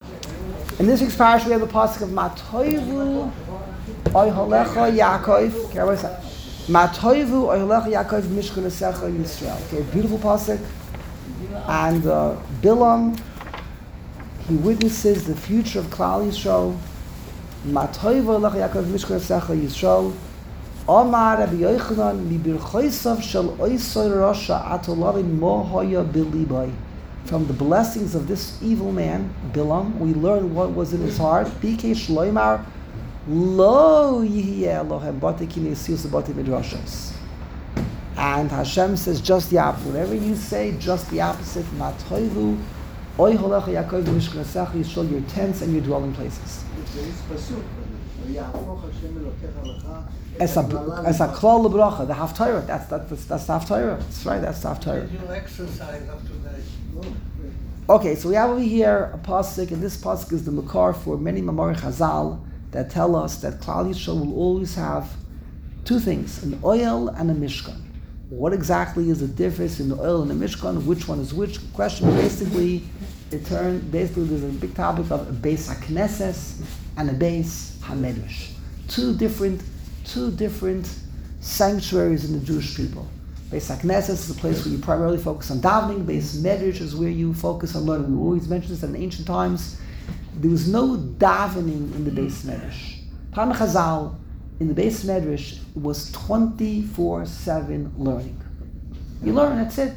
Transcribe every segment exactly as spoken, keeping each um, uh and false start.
In this week's parish, we have the pasuk of Matoivu Oyholecha Yaakov. Okay, everybody say Matoivu Oyholecha Yaakov Mishkan Esecha Yisrael. Okay, beautiful pasuk. And uh, Bilam, he witnesses the future of Klal Yisrael. Matoivu Oyholecha Yaakov Mishkan Esecha Yisrael. Omar Rabbi Yochanan Mibirchoisav Shel Oisoi Rasha Atolavin Mo Hoya Bilibai. From the blessings of this evil man, Bilam, we learn what was in his heart. Bikei Shloimar Lo Yihye Elohem Bate Kinesius Bate Midrashos. And Hashem says just the opposite. Whatever you say, just the opposite. Matoivu Oy Holecha Yaakov Mishkan Esecha Yisrael, your tents and your dwelling places. As a as a klal lebracha, the haftarah. That's that's that's the haftarah. That's right. That's the haftarah. You exercise up to that. Okay, so we have over here a pasuk, and this pasuk is the makar for many mamar Chazal that tell us that Klal Yisrael will always have two things: an oil and a mishkan. What exactly is the difference in the oil and the mishkan? Which one is which? Question basically, it turned basically there's a big topic of a beis haknesses and a beis hamedrash. Two different, two different sanctuaries in the Jewish people. Beis HaKnesses is a place where you primarily focus on davening. Beis Medrash is where you focus on learning. We always mention this that in ancient times. There was no davening in the Beis Medrash. Pan Chazal, in the Beis Medrash, was twenty-four seven learning. You learn, that's it.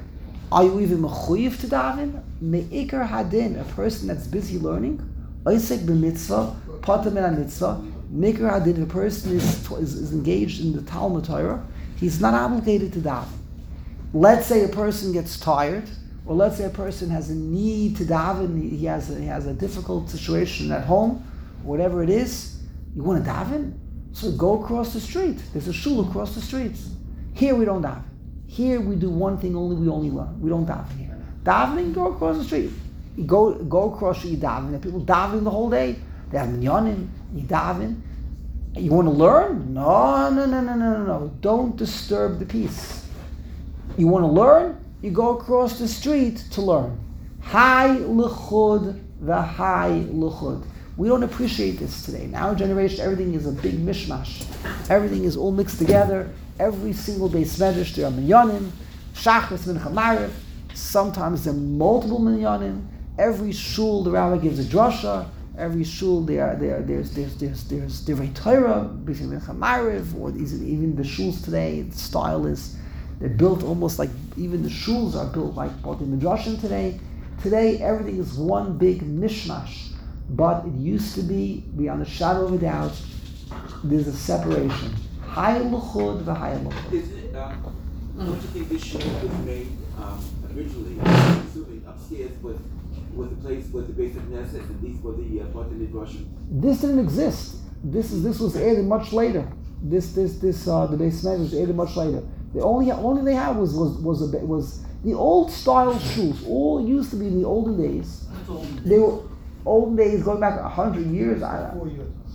Are you even mechuyev to daven? Me'ikar hadin, a person that's busy learning, oisek b'mitzvah, patam min mitzvah. Mikra Hadin, if a person is, is, is engaged in the Talmud Torah, he's not obligated to daven. Let's say a person gets tired, or let's say a person has a need to daven, he, he, has, a, he has a difficult situation at home, whatever it is, you want to daven? So go across the street. There's a shul across the street. Here we don't daven. Here we do one thing only, we only learn. We don't daven here. Davening, go across the street. You go, go across the street, you daven. There are people davening the whole day. They have minyanim, you daven. You want to learn? No, no, no, no, no, no, no. Don't disturb the peace. You want to learn? You go across the street to learn. Hai l'chud v'hai l'chud. We don't appreciate this today. In our generation, everything is a big mishmash. Everything is all mixed together. Every single beis medrash, there are minyanim, shachris, mincha, mariv. Sometimes there are multiple minyanim. Every shul, the rabbi gives a drasha. Every shul, there, there, there's, there's, there's, there's divrei Torah, between mincha, mariv, or even the shuls today. The style is they're built almost like even the shuls are built like Bati Midrashim today. Today, everything is one big mishmash. But it used to be, beyond a shadow of a doubt, there's a separation. Hay l'chud v'hay l'chud. Is it, um, don't you think this shul was made um, originally, assuming upstairs was, was the place where the Beis HaKnesses and these were the uh, Bati Midrashim? This didn't exist. This is this was added much later. This this this uh, the Beis Medrash was added much later. The only only they had was was was a, was the old style shuls. All used to be in the olden days. They were olden days going back a hundred years. I don't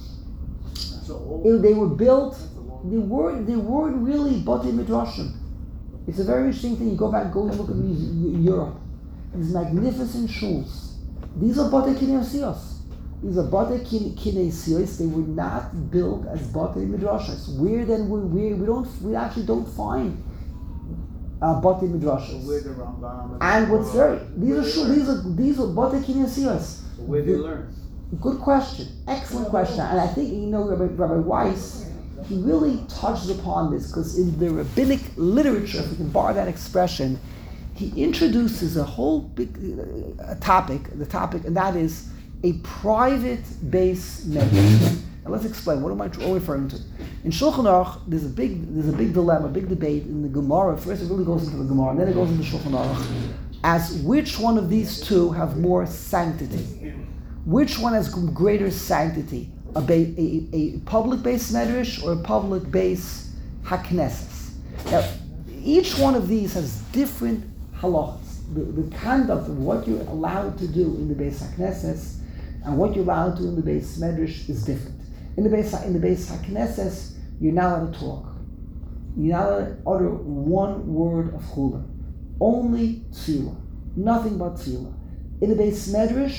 know. They were built. They weren't they weren't really Bati Midrashim. It's a very interesting thing. You go back, go and look at these in Europe. These magnificent shuls. These are Bati Kinesios. These are Bate Kinesios. They were not built as Bate Midrashas. Weird and we're weird. We don't. We actually don't find uh, Bate Midrashas. And what's very these are sure, these are these are Bate Kinesios. So where do you learn? Good question. Excellent question. And I think you know Rabbi, Rabbi Weiss. He really touches upon this because in the rabbinic literature, if we can borrow that expression, he introduces a whole big uh, topic. The topic, and that is a private beis medrash. Now let's explain. What am I referring to? In Shulchan Aruch, there's a big, there's a big dilemma, a big debate in the Gemara. First, it really goes into the Gemara, and then it goes into Shulchan Aruch, as which one of these two have more sanctity? Which one has greater sanctity? A, ba- a, a public beis medrash or a public beis haknesses? Now, each one of these has different halachas. The, the conduct of what you're allowed to do in the beis haknesses and what you're allowed to do in the beis medrash is different. In the beis in the beis haknesses, you're not allowed to talk. You're not allowed to utter one word of chula. Only tefillah, nothing but tefillah. In the beis medrash,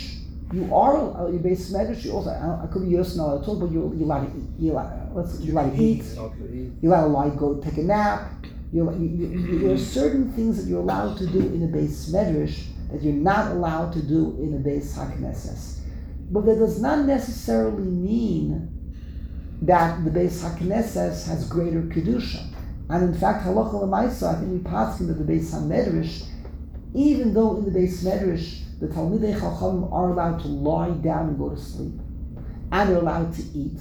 You are uh, your base medrash. You also I, I could be yes now. I'll talk about you. You allowed to eat. You allowed, let's you allowed to eat. You allowed to lie, go take a nap. You, you, you, there are certain things that you're allowed to do in a base medrash that you're not allowed to do in a base hakneses. But that does not necessarily mean that the base hakneses has greater kedusha. And in fact, halacha l'maisa, I think we pass into the base hamedrash. Even though in the base medrash the Talmidei Chachamim are allowed to lie down and go to sleep, and they're allowed to eat,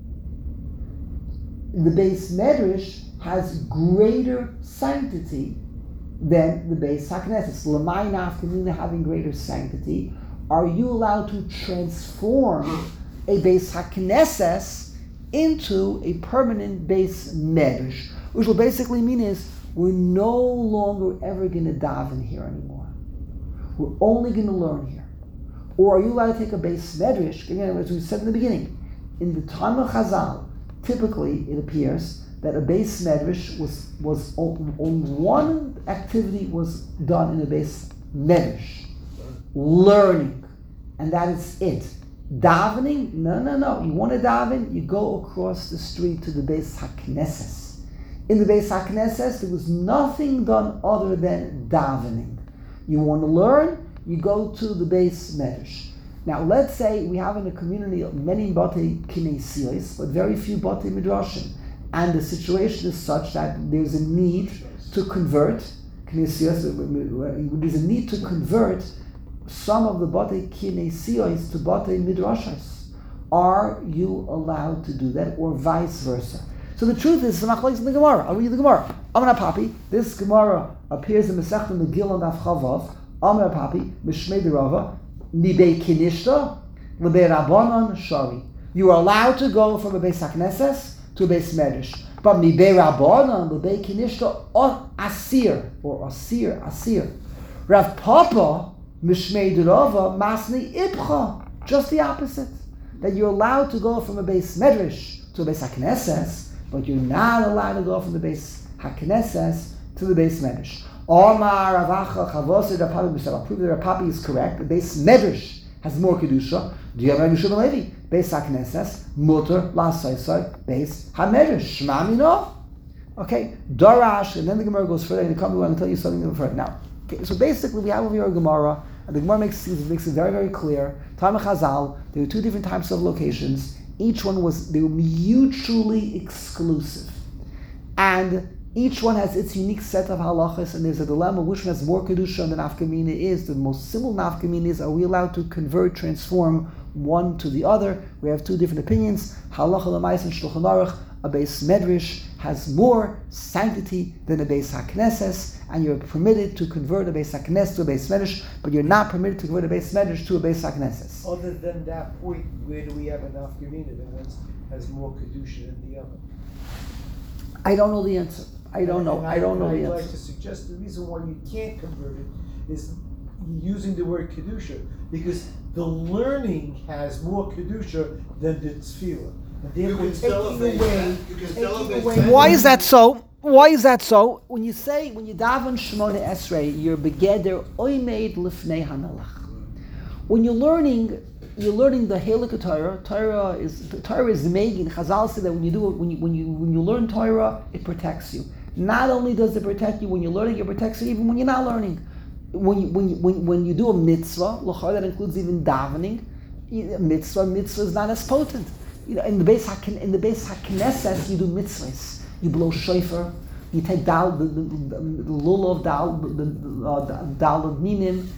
the base medrash has greater sanctity than the base hakneses. L'may nafkamina having greater sanctity. Are you allowed to transform a base hakneses into a permanent base medrash? Which will basically mean is we're no longer ever going to daven here anymore. We're only going to learn here. Or are you allowed to take a base medrash? Again, as we said in the beginning, in the time of Chazal, typically it appears that a base medrash was was on, on one activity was done in a base medrash, learning, and that is it. Davening? No, no, no. You want to daven? You go across the street to the base hakneses. In the Beis HaKnesses, there was nothing done other than davening. You want to learn, you go to the Beis Medrash. Now, let's say we have in a community many Batei Kinesiyos, but very few Batei Midrashim. And the situation is such that there's a need to convert, Kinesiyos, there's a need to convert some of the Batei Kinesiyos to Batei Midrashos. Are you allowed to do that, or vice versa? So the truth is, it's machlokes in the Gemara. I'll read the Gemara. Amar Papi. This Gemara appears in Masechta Megillah Daf Chavav. Amar Papi. Mishmei Derava. Mibei Kinishta. Lebei Rabbanon Shari. You are allowed to go from a Beis HaKnesses to a Beis Medrash. But Mibei Rabbanon, Lebei Kinishta, or Asir, or Asir, Asir. Rav Papa, Mishmei Derava, Masni Ibcha. Just the opposite. That you're allowed to go from a Beis Medrash to a Beis HaKnesses, but you're not allowed to go from the base hakneses to the base medrash. Omar Ravacha Chavosei Rapapi B'Shem. I'll prove that Rapapi is correct. The base medrash has more kedusha. Do you have Rabbi Shimon Levi? Base hakneses muter lasaisai base hamedrash. Shema mino. Okay, Darash, and then the Gemara goes further. And the Gemara will tell you something further. Now, okay, so basically we have over here a Gemara, and the Gemara makes makes it very very clear. Time of Chazal, there were two different types of locations. Each one was, they were mutually exclusive. And each one has its unique set of halachas, and there's a dilemma, which one has more kedusha and the nafkamina is. The most simple nafkamina is, are we allowed to convert, transform one to the other? We have two different opinions. Halacha l'mais and Shulchan Aruch, a base medrash has more sanctity than a base hakneses, and you're permitted to convert a base haknes to a base medrash, but you're not permitted to convert a base medrash to a base hakneses. Other than that point, where do we have enough gemina that one has more kedusha than the other? I don't know the answer. I don't know. And I, I don't know I'd the answer. I'd like to suggest the reason why you can't convert it is using the word kedusha, because the learning has more kedusha than the tefillah. And therefore, taking away, taking away. Why is that so? Why is that so? When you say, when you daven Shemona Esrei, you're begeder oimeid lifnei hamelach. When you're learning, you're learning the Halakha Torah. Torah is Torah is making. Chazal said that when you do it, when you when you when you learn Torah, it protects you. Not only does it protect you when you're learning, it protects you even when you're not learning. When you when you, when, when you do a mitzvah, l'chor, that includes even davening. A mitzvah, mitzvah is not as potent. You know, in the base in the base hakneses, you do mitzvahs. You blow shofar. You take dal the the, the, the lul of dal the, the uh, dal of minim.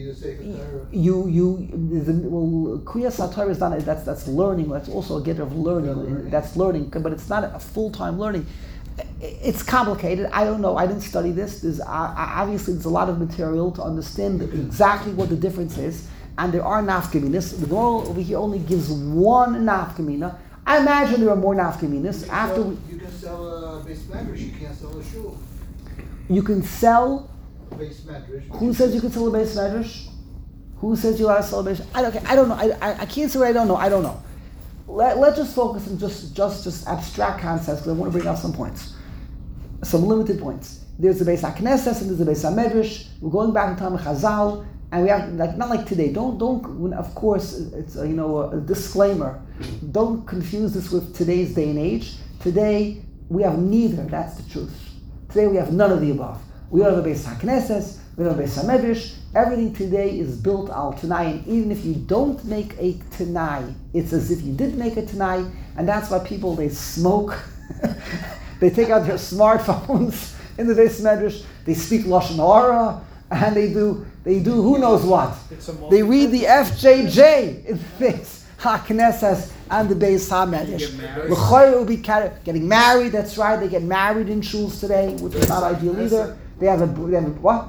You you the, well kriyas haTorah is not that's that's learning. That's also a get of learning. learning. That's learning, but it's not a full time learning. It's complicated. I don't know. I didn't study this. There's uh, obviously there's a lot of material to understand exactly what the difference is. And there are nafkaminas. The Gemara over here only gives one nafkamina. I imagine there are more nafkaminas. After sell, we, you can sell a base medrash, you can't sell a shul. You can sell. Base medrash. Who says you can sell a base medrash? Who says you are a sell a base? I don't. Okay, I don't know. I, I, I can't say what I don't know. I don't know. Let Let's just focus on just just just abstract concepts because I want to bring out some points, some limited points. There's the base hakneses and there's the base hamedrash. We're going back in time of Chazal. And we have, like, not like today. Don't, don't. When, of course, it's a, you know a, a disclaimer. Don't confuse this with today's day and age. Today we have neither. That's the truth. Today we have none of the above. We don't have a Beis HaKnesses. We don't have a Beis HaMedrash. Everything today is built al Tanai, and even if you don't make a Tanai, it's as if you did make a Tanai, and that's why people they smoke. They take out their smartphones in the Beis Medrash. They speak Lashon Hara, and they do they do who knows what. They read the F J J in the Beis HaKnesses and the Beis HaMedrash. L'chayr will be getting married. That's right. They get married in shuls today, which is not ideal either. They have a they have a, what?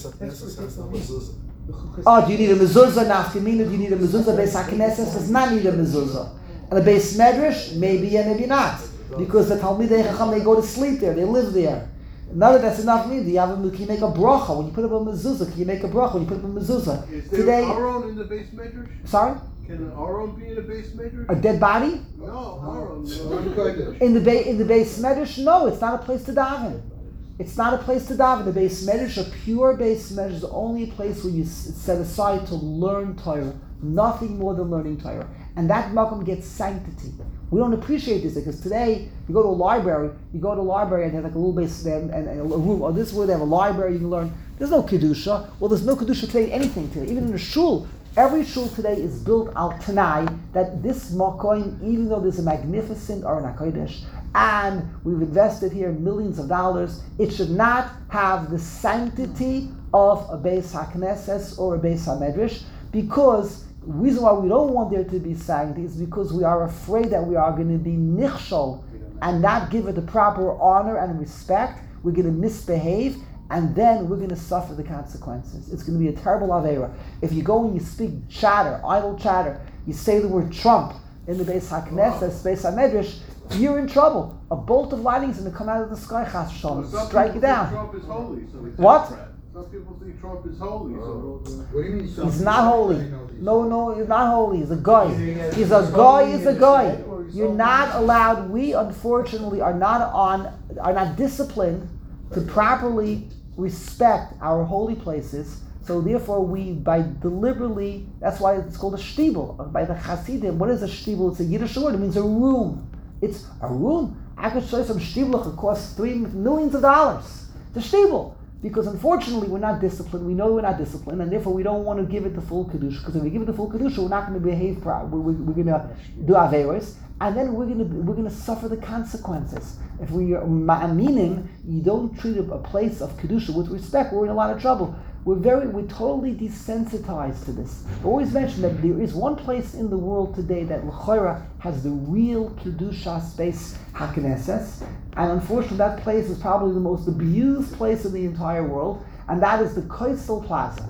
Oh, do you need a mezuzah? Nafkamina, do you need a mezuzah? Beis HaKnesses does not need a mezuzah. And the Beis Medrash, maybe and maybe not. Because the Talmidei Chacham, they go to sleep there, they live there. Now that that's enough need, you have a, can you make a bracha? When you put up a mezuzah, can you make a bracha when you put up a mezuzah? Is there Today, Aron in the Beis Medrash? Sorry? Can an Aron be in the Beis Medrash? A dead body? No, Aron. No. In the ba- in the Beis Medrash, no, it's not a place to daven. It's not a place to daven. The Beis Medrash, a pure Beis Medrash, is only a place where you s- set aside to learn Torah. Nothing more than learning Torah. And that makom gets sanctity. We don't appreciate this because today you go to a library, you go to a library and they have like a little base and, and, and a room. Oh, this is where they have a library you can learn. There's no kedusha. Well, there's no kedusha today. Anything today, even in a shul. Every shul today is built al Tanai that this makom, even though there's a magnificent Aron HaKodesh, and we've invested here millions of dollars, it should not have the sanctity of a Beis HaKnesses or a Beis HaMedrash, because the reason why we don't want there to be sanctity is because we are afraid that we are going to be nichshol and not give it the proper honor and respect. We're going to misbehave, and then we're going to suffer the consequences. It's going to be a terrible avera. If you go and you speak chatter, idle chatter, you say the word Trump in the Beis HaKnesses, Beis HaMedrash, you're in trouble. A bolt of lightning is going to come out of the sky, chas v'shalom, Some strike you people down. think Trump is holy, so he's What? Democrat. Some people think Trump is holy, so. What do you mean? He's not holy. No, no, he's not holy. He's a guy. He's a guy. He's a guy. You're not allowed. We unfortunately are not on, are not disciplined to properly respect our holy places. So therefore, we by deliberately. That's why it's called a shtibel. By the Hasidim, what is a shtibel? It's a Yiddish word. It means a room. It's a room. I could show you some shtibel. It costs three millions of dollars. The shtibel. Because unfortunately we're not disciplined, we know we're not disciplined, and therefore we don't want to give it the full kedusha. Because if we give it the full kedusha, we're not going to behave proud. We're, we're, we're going to do averos, and then we're going to we're going to suffer the consequences. If we are ma'aminim, you don't treat a, a place of kedusha with respect, we're in a lot of trouble. We're very we're totally desensitized to this. I always mention that there is one place in the world today that l'chayra has the real kedusha space HaKnesses. And unfortunately, that place is probably the most abused place in the entire world, and that is the Coastal Plaza.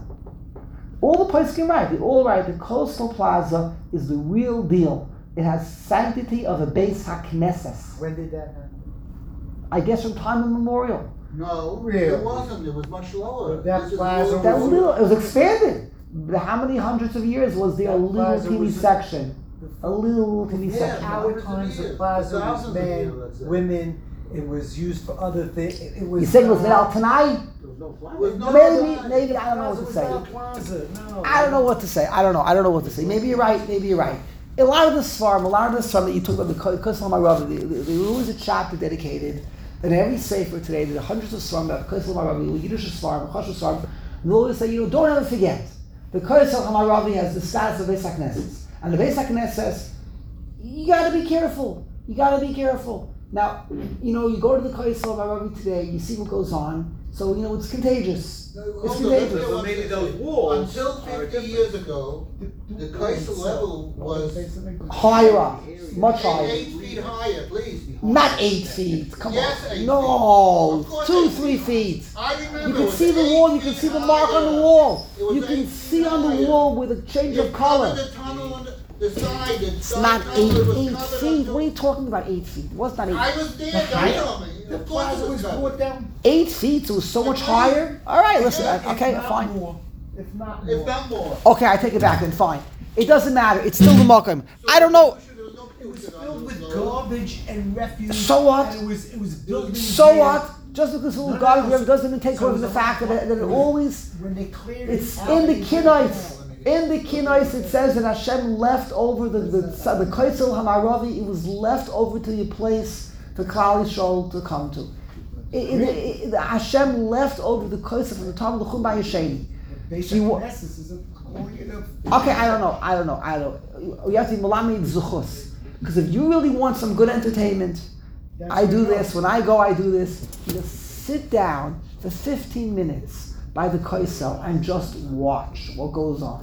All the places can right, they're all right. The Coastal Plaza is the real deal. It has sanctity of a Beis HaKnesses. When did that happen? I guess from time immemorial. No, Really? it wasn't. It was much lower. But that This is plaza more- That was little. It was expanded. How many hundreds of years was there a That little plaza teeny was- section? A little teeny Yeah, section. Our hundreds of times the years, plaza was thousands of men, years, let's say. women. It was used for other things. It, it was. You said it was uh, made out tonight? There was no It flag. was no Maybe, plaza. maybe I don't know what to was say. not a plaza. No. I don't know what to say. I don't know. I don't know what to say. Maybe you're right. Maybe you're right. A lot of the svarim, a lot of the svarim that you talk about, the Kosel HaMaravi, there was a chapter dedicated. In every sefer today, there are hundreds of svarim about Kosel HaMaravi, Yiddish svarim, Choshev svarim. And they always say, you know, don't ever forget. The Kosel HaMaravi has the status of Beis HaKnesses, and the Beis HaKnesses, you got to be careful. You got to be careful. Now, you know, you go to the Kosel HaMaravi today, you see what goes on. So you know, it's contagious. No, It's hold on, let's contagious. get So one maybe thing those straight. walls Until are fifty different. years ago, the Kaisel level was Higher up, much eight, higher. eight feet higher, please. Not eight feet. Come Yes, on. eight No, feet. Of course two, eight three feet. feet. I remember. You it can was see the eight wall. You can feet see the mark on the higher. wall. It was You can eight see feet on the higher. wall with a change It of color. covered the tunnel on the, the side. The It's side not tunnel eight, was eight covered feet. up What are you to- talking about? Eight feet. It was not eight. I was there. The Don't height? tell me. The Of course plaza it was covered. brought down. Eight feet. It was so much higher. All right, listen. Yeah, Okay, If not fine. more. If not more. If not more. Okay, I take it back then. Fine. It doesn't matter. It's still the makom. I don't know. There was no It was pollution on filled the with floor. garbage and refuse. So what? And it was it was buildings. So there what? Just because it's a little No, no, garbage no, so, doesn't take so away from the fact that it, that it always, when they cleared it's it out, in the they- Kinnois. In the Kinnois it says that Hashem left over the the, the Koitzel Hamaravi, it was left over to the place for Klal Yisrael to come to. It, it, it, it, Hashem left over the Koitzel from the top of the Chum Bayesheni. Basic So you wa- Knesset is a correlate of. Okay, I don't know, I don't know, I don't know. You have to be Malamid Zuchus. Because if you really want some good entertainment, That's I do what this, when I go I do this. You just sit down for fifteen minutes by the Koisel and just watch what goes on.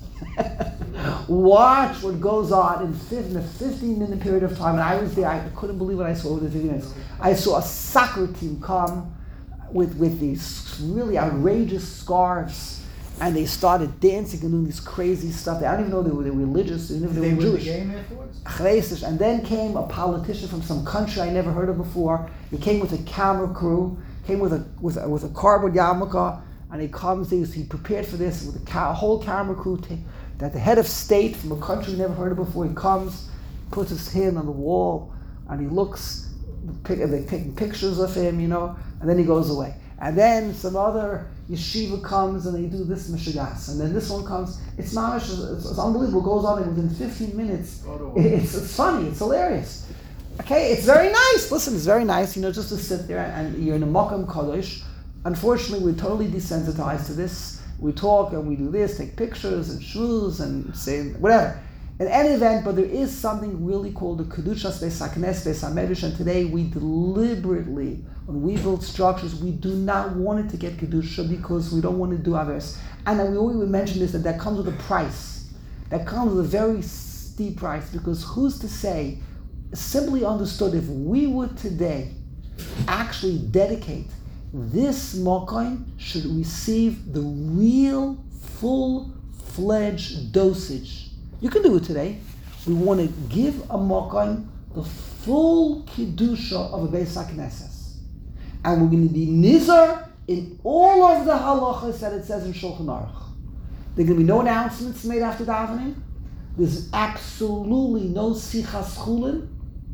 Watch what goes on in, fif- in a fifteen minute period of time. And I was there, I couldn't believe what I saw over the fifteen minutes. I saw a soccer team come with, with these really outrageous scarves, and they started dancing and doing this crazy stuff. I don't even know they were, they were religious, they didn't know Did they they were win the Jewish. game afterwards? Chreisish. And then came a politician from some country I never heard of before. He came with a camera crew, came with a with a, with a cardboard yarmulke, and he comes. He, was, he prepared for this with a ca- whole camera crew. T- that the head of state from a country we never heard of before. He comes, puts his hand on the wall, and he looks. Pic- they're taking pictures of him, you know, and then he goes away. And then some other yeshiva comes and they do this mishigas. And then this one comes. It's mamish, it's, it's unbelievable. It goes on, and within fifteen minutes, it's, it's funny, it's hilarious. Okay, it's very nice. Listen, it's very nice, you know, just to sit there and you're in a Makam Kodesh. Unfortunately, we're totally desensitized to this. We talk and we do this, take pictures and shrews and say whatever. In any event, but there is something really called the Kedushas Beis HaKnesses, Beis HaMedrash, and today we deliberately, when we build structures, we do not want it to get Kedusha because we don't want to do Averis. And then we always mention this, that that comes with a price. That comes with a very steep price, because who's to say, simply understood, if we would today actually dedicate this Mokaim should receive the real, full-fledged dosage. You can do it today. We want to give a Mokaim the full Kedusha of a Beis HaKnesses. And we're going to be Nizar in all of the halachas that it says in Shulchan Aruch. There are going to be no announcements made after davening. There's absolutely no sichas chulin.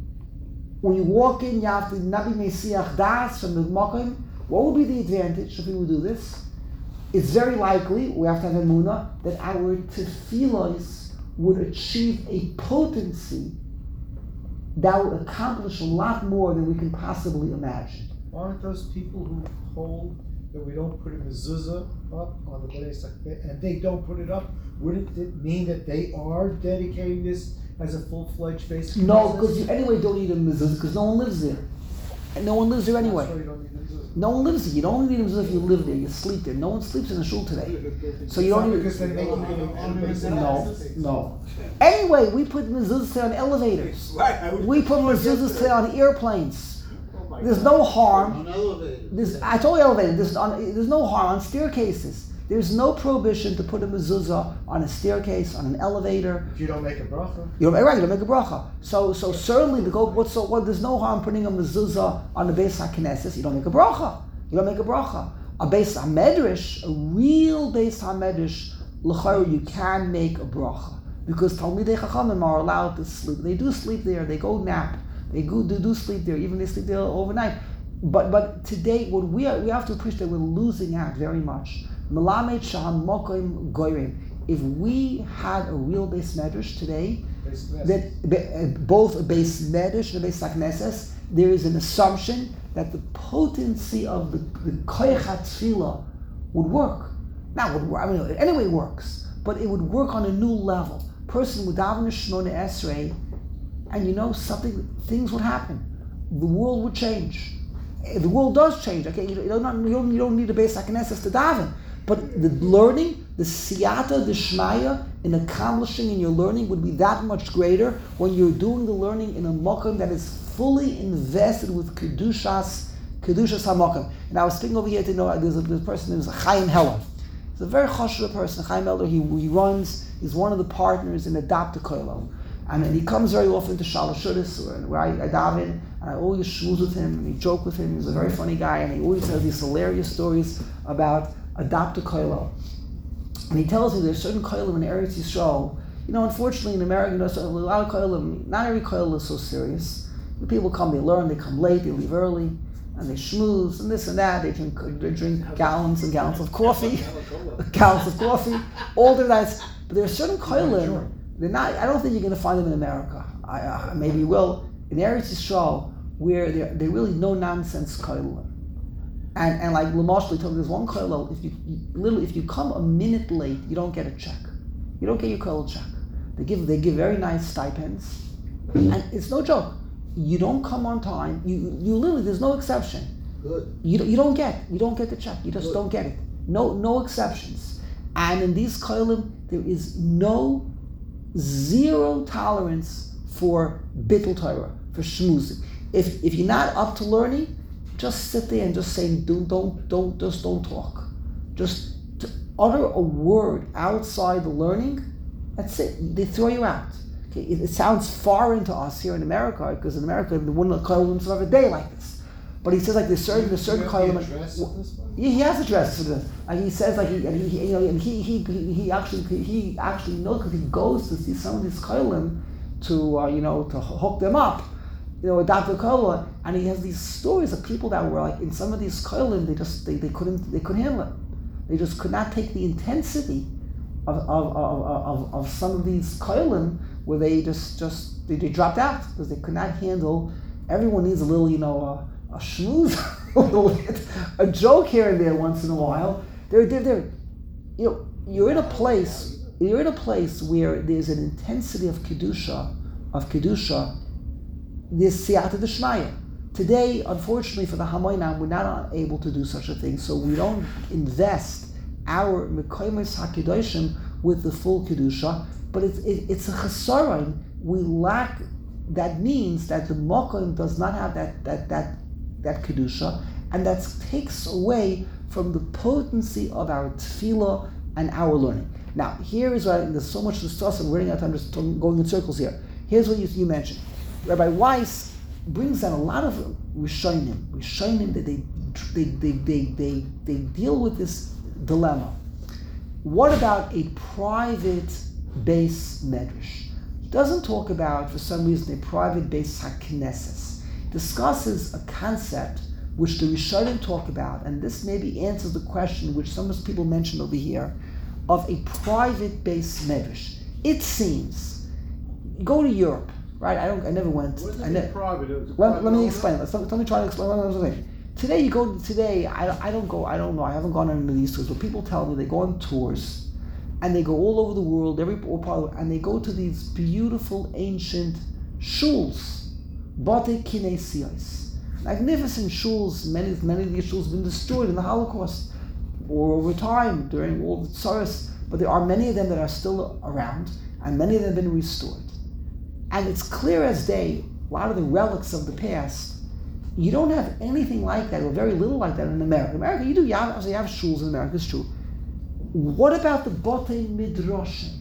When you walk in, you have to nabi mesiach das from the Mokaim. What would be the advantage if we would do this? It's very likely, we have to have emunah, that our tefillos would achieve a potency that would accomplish a lot more than we can possibly imagine. Aren't those people who hold that we don't put a mezuzah up on the Bnei Sakbe, and they don't put it up, wouldn't it mean that they are dedicating this as a full-fledged basic? No, because you anyway don't need a mezuzah, because no one lives there. And no one lives there anyway. That's why you don't need a mezuzah. No one lives there. You don't need a mezuzah if you live there. You sleep there. No one sleeps in a shul today. So you don't need... Because they're making it a No, no. Anyway, we put mezuzahs today on elevators. We put mezuzahs today on airplanes. There's no harm. On elevators. There's, I told you elevated. There's, on, there's no harm on staircases. There's no prohibition to put a mezuzah on a staircase, on an elevator. If you don't make a bracha. You don't, right, you don't make a bracha. So, so certainly the go. What? So, what? There's no harm putting a mezuzah on the Beis HaKnesses. You don't make a bracha. You don't make a bracha. A Beis HaMedrash, a real Beis HaMedrash, l'chayr, you can make a bracha because Talmidei Chachamim are allowed to sleep. They do sleep there. They go nap. They go. They do sleep there. Even they sleep there overnight. But but today, what we are, we have to appreciate, we're losing out very much. Melamed Shaham Mokim Goyrim. If we had a real Beis Medrash today, that be, uh, both a Beis Medrash and a Beis HaKnesses, there is an assumption that the potency of the, the Koyach HaTfilah would work. Now, would work, I mean, it anyway works, but it would work on a new level. Person would daven Shemona Esrei, and you know something, things would happen. The world would change. The world does change. Okay, you don't, you don't, you don't need a Beis HaKnesses to daven. But the learning, the siyata, the shmaya, in accomplishing in your learning would be that much greater when you're doing the learning in a mokum that is fully invested with kedushas, kedushas hamokum. And I was speaking over here to know there's a, there's a person who's a Chaim Heller. He's a very chashuv person. Chaim Heller. He he runs. He's one of the partners in Adapt a Koilo, and, and he comes very often to Shalosh Shudas, where, where I, I daven, and I always schmooze with him and we joke with him. He's a very funny guy, and he always has these hilarious stories about Adopt a Koilo. And he tells me there's certain Koilim in Eretz Yisrael. You know, unfortunately in America, you know, so a lot of Koilim, not every Koil is so serious. The people come, they learn, they come late, they leave early. and they schmooze and this and that. They drink they drink gallons and gallons of coffee, gallons of coffee, all the nights. But there are certain koilim. They're not. I don't think you're going to find them in America. I, uh, maybe you will in Eretz Yisrael, where they're they're really no nonsense koilim. And and like Lamashli told me, there's one koilel. If you, you literally if you come a minute late, you don't get a check. You don't get your koilel check. They give they give very nice stipends, and it's no joke. You don't come on time. You you literally there's no exception. Good. You you don't get you don't get the check. You just Good. don't get it. No no exceptions. And in these koilim, there is no zero tolerance for bittul Torah, for shmuzim. If if you're not up to learning, just sit there and just say, don't, don't, don't, just don't talk. Just to utter a word outside the learning, that's it. They throw you out. Okay, it, it sounds foreign to us here in America, because in America, the one koilim have a day like this. But he says like there's certain, there's certain koilim. Yeah, he has a dress for this. And he says like he, and he, you know, and he, he, he, he actually, he actually knows because he goes to see some of these koilim to, uh, you know, to hook them up. You know, Doctor Kola, and he has these stories of people that were like in some of these koilim, they just they, they couldn't they couldn't handle it. They just could not take the intensity of of, of, of, of some of these koilim where they just just they, they dropped out because they could not handle. Everyone needs a little, you know, a, a schmooze, a little bit, a joke here and there once in a while. They're they're, they're you know you're in a place you're in a place where there's an intensity of kedusha of kedusha. This siyata d'shmaya. Today, unfortunately, for the Hamoinam, we're not able to do such a thing, so we don't invest our mekoymes hakedoshim with the full kedusha. But it's it, it's a chesaron. We lack. That means that the mokoim does not have that that that that kedusha, and that takes away from the potency of our tefillah and our learning. Now, here is why there's so much discuss, and we're running out of time just going in circles here. Here's what you, you mentioned. Rabbi Weiss brings down a lot of Rishonim, Rishonim that they they, they they they they deal with this dilemma. What about a private base medrash? He doesn't talk about, for some reason, a private base haknesses. Discusses a concept which the Rishonim talk about, and this maybe answers the question which some of the people mentioned over here, of a private base medrash. It seems, go to Europe. Right, I don't. I never went. Wasn't I ne- it private? It was a let, private let me owner? explain. Let, let me try to explain what I'm saying. Today, you go. Today, I, I don't go. I don't know. I haven't gone on any of these tours, but people tell me they go on tours, and they go all over the world, every all part, of, and they go to these beautiful ancient shuls, bate kinesios, magnificent shuls. Many, many of these shuls have been destroyed in the Holocaust or over time during all the tsaras, but there are many of them that are still around, and many of them have been restored. And it's clear as day, a lot of the relics of the past, you don't have anything like that, or very little like that in America. In America, you do, you have, you have shuls in America, it's true. What about the Botei Midrashim?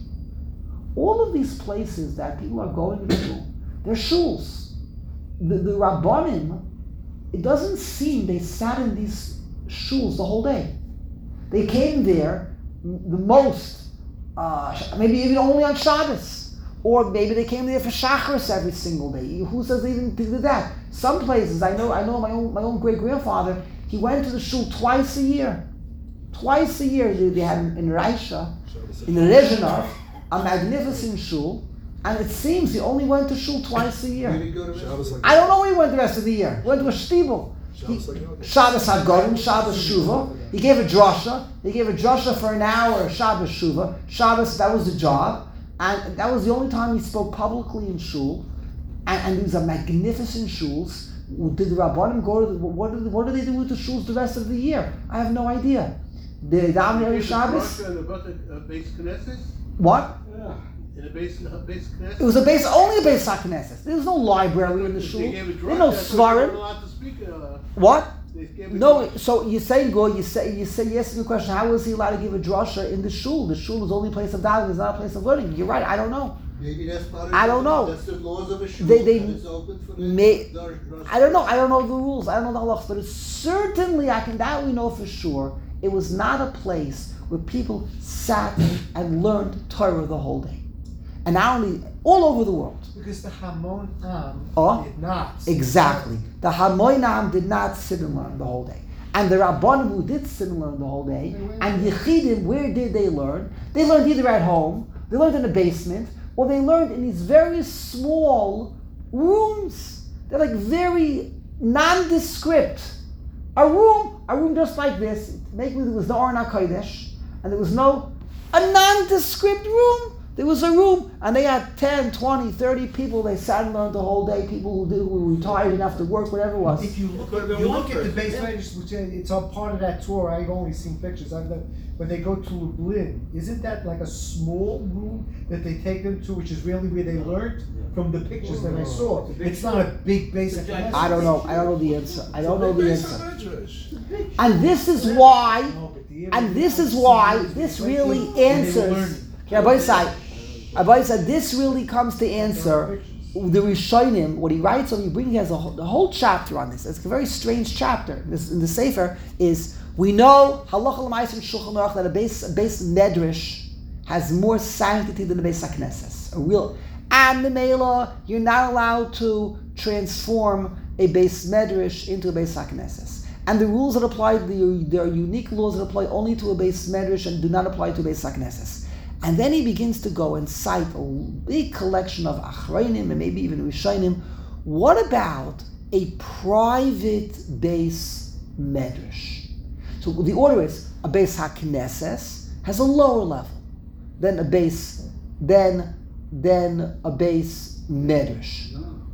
All of these places that people are going to, they're shuls. The, the Rabbanim, it doesn't seem they sat in these shuls the whole day. They came there the most, uh, maybe even only on Shabbos. Or maybe they came there for Shacharis every single day. Who says they even did that? Some places, I know I know my own my own great-grandfather, he went to the shul twice a year. Twice a year they, they had in Raisha, in Rezhenov, a magnificent shul, and it seems he only went to shul twice a year. Did he go to I don't know where he went the rest of the year. He went to a shtibel. He- Shabbos Hagorim, Shabbos Shuva. He gave a drasha. He gave a drasha for an hour, Shabbos Shuva. Shabbos, that was the job. And that was the only time he spoke publicly in shul. And, and these are magnificent shuls. Did the Rabbanim go to the, what do, what do they do with the shuls the rest of the year? I have no idea. Did they down every Shabbos? In the Bate- uh, base Knesset? What? In a base, uh, base Knesset? It was a base, only a base HaKnesset. There was no library in the shul. They gave a There were no drasha, so they weren't svarim. allowed to speak. Uh, What? they gave a No, drasha. so you say go, you say you say yes to the question, how was he allowed to give a drasha in the shul? The shul is only a place of dialogue, it's not a place of learning. You're right, I don't know. Maybe that's part of I don't know. That's the laws of a shul. They- they and it's open for the may- dar- dar- I don't know, I don't know the rules, I don't know the halachas, but it's certainly, I can, that we know for sure, it was not a place where people sat and learned Torah the whole day. And not only, all over the world. Because the Hamon Am Oh, did not. Exactly. The Hamoinam did not sit and learn the whole day. And the Rabbanim who did sit and learn the whole day, and Yechidim, where did they learn? They learned either at home, they learned in the basement, or they learned in these very small rooms. They're like very nondescript. A room, a room just like this. Maybe there was no Aron HaKodesh, and there was no, a nondescript room. There was a room, and they had ten, twenty, thirty people. They sat and learned the whole day. People who, did, who were retired and have to work, whatever it was. If you look, Could have been you one look at the person. base Yeah. measures, which uh, it's all part of that tour. I've only seen pictures. I've never, when they go to Lublin, isn't that like a small room that they take them to, which is really where they learned from the pictures that I saw? It's not a big base. of I don't know. I don't know the answer. I don't know the Base answer. Medrash. And this is why, No, but the- and this is why this really answers. Rabbi Sai, Rabbi said this really comes to answer the Rishonim. What he writes, or he brings, he has a whole, the whole chapter on this. It's a very strange chapter. This in the Sefer is we know halacha l'ma'aser and Shulchan Aruch that a base a base medrash has more sanctity than a base haknesses. A real and the Mela, you're not allowed to transform a base medrash into a base haknesses. And the rules that apply, the, there are unique laws that apply only to a base medrash and do not apply to a base haknesses. And then he begins to go and cite a big collection of achronim and maybe even rishonim. What about a private base medrash? So the order is a base haknesses has a lower level than a base than than a base medrash.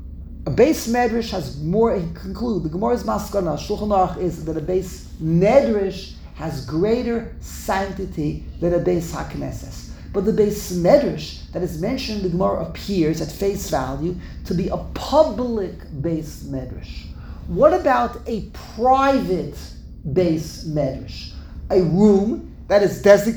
A base medrash has more. He conclude the Gemara's maskana Shulchan Aruch is that a base medrash has greater sanctity than a base haknesses. But the base medrash that is mentioned in the Gemara appears at face value to be a public base medrash. What about a private base medrash? A room that is desi-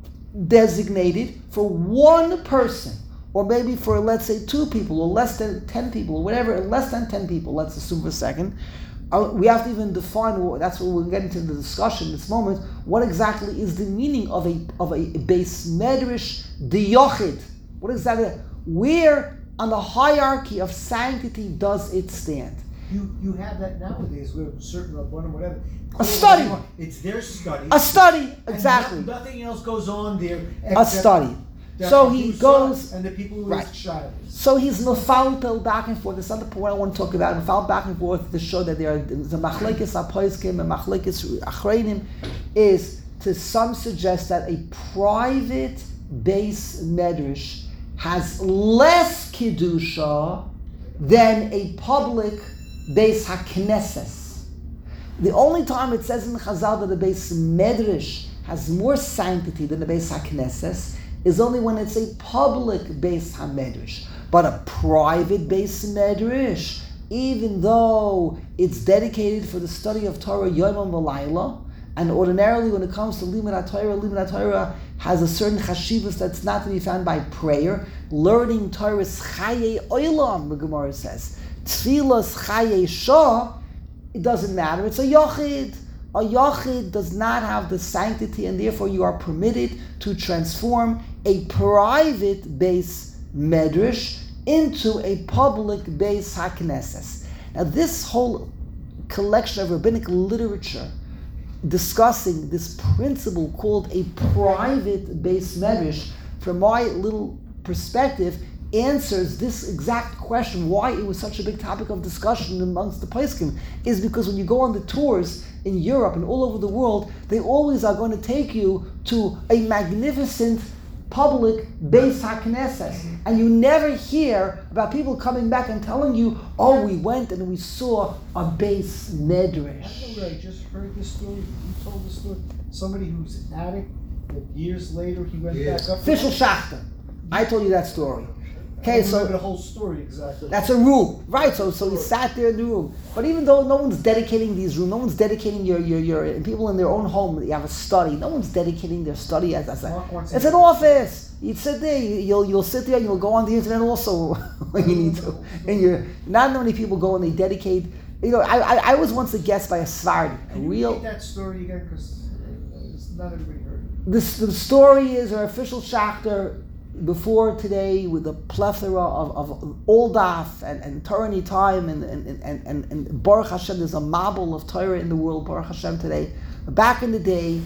designated for one person, or maybe for, let's say, two people, or less than ten people, or whatever, less than ten people, let's assume for a second. Uh, we have to even define, that's what we'll get into the discussion in this moment, what exactly is the meaning of a of a base medrash diyochid? What is that? Where on the hierarchy of sanctity does it stand? You you have that nowadays with certain rabbanim, whatever. A study. It's their study. A study, And exactly. no- nothing else goes on there. A study. So he goes, and the people who right. raise child. so he's mefaltel back and forth. That's not the point I want to talk about. Mefaltel back and forth to show that there are the machlekes apoiskim and machlekes achreinim is to some suggest that a private base medrash has less kedusha than a public base haknesses. The only time it says in Chazal that the base medrash has more sanctity than the base haknesses is only when it's a public base hamedrash. But a private base medrash, even though it's dedicated for the study of Torah Yom V'Layla, and ordinarily when it comes to Limud HaTorah, Limud HaTorah has a certain chashivas that's not to be found by prayer. Learning Torah is Chaye Olam, the Gemara says. Tfilas Chaye Shah, it doesn't matter. It's a Yochid. A Yochid does not have the sanctity, and therefore you are permitted to transform a private base medrash into a public base haknesses. Now this whole collection of rabbinic literature discussing this principle called a private base medrash, from my little perspective, answers this exact question, why it was such a big topic of discussion amongst the poskim, is because when you go on the tours in Europe and all over the world, they always are going to take you to a magnificent public base haknesses, and you never hear about people coming back and telling you, oh, we went and we saw a base I medrash. remember I just heard this story. You told the story. Somebody who's an addict, that years later he went Yeah. back up. Fischl Schachter. I told you that story. I Okay, don't remember so the whole story exactly. that's a rule, right? So, so he sat there in the room. But even though no one's dedicating these rooms, no one's dedicating your your your and people in their own home. You have a study. No one's dedicating their study as as a. Mark wants It's to- an office. You'd sit there. you- You'll you'll sit there. and You'll go on the internet also when you need to. And you're not many people go and they dedicate. You know, I I, I was once a guest by a Svardi, a Can you real. repeat that story again? Because not everybody heard it. This the story is our official Schachter before today, with the plethora of, of all daf and, and Torah time and and, and, and and Baruch Hashem, there's a marble of Torah in the world, Baruch Hashem today. But back in the day,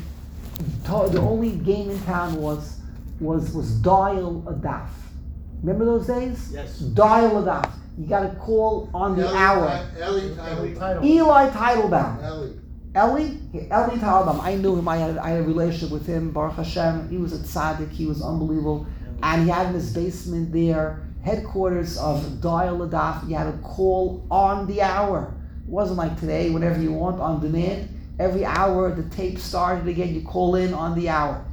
the only game in town was was was dial a daf. Remember those days? Yes. Dial a daf. You got to call on the Eli hour. Ti- Eli Title. Title. Eli Teitelbaum. Eli. Eli, Eli Teitelbaum. I knew him. I had, I had a relationship with him. Baruch Hashem. He was a tzaddik. He was unbelievable. And he had in his basement there headquarters of Dial a Daf. You had to call on the hour. It wasn't like today, whenever you want, on demand. Every hour the tape started again. You call in on the hour.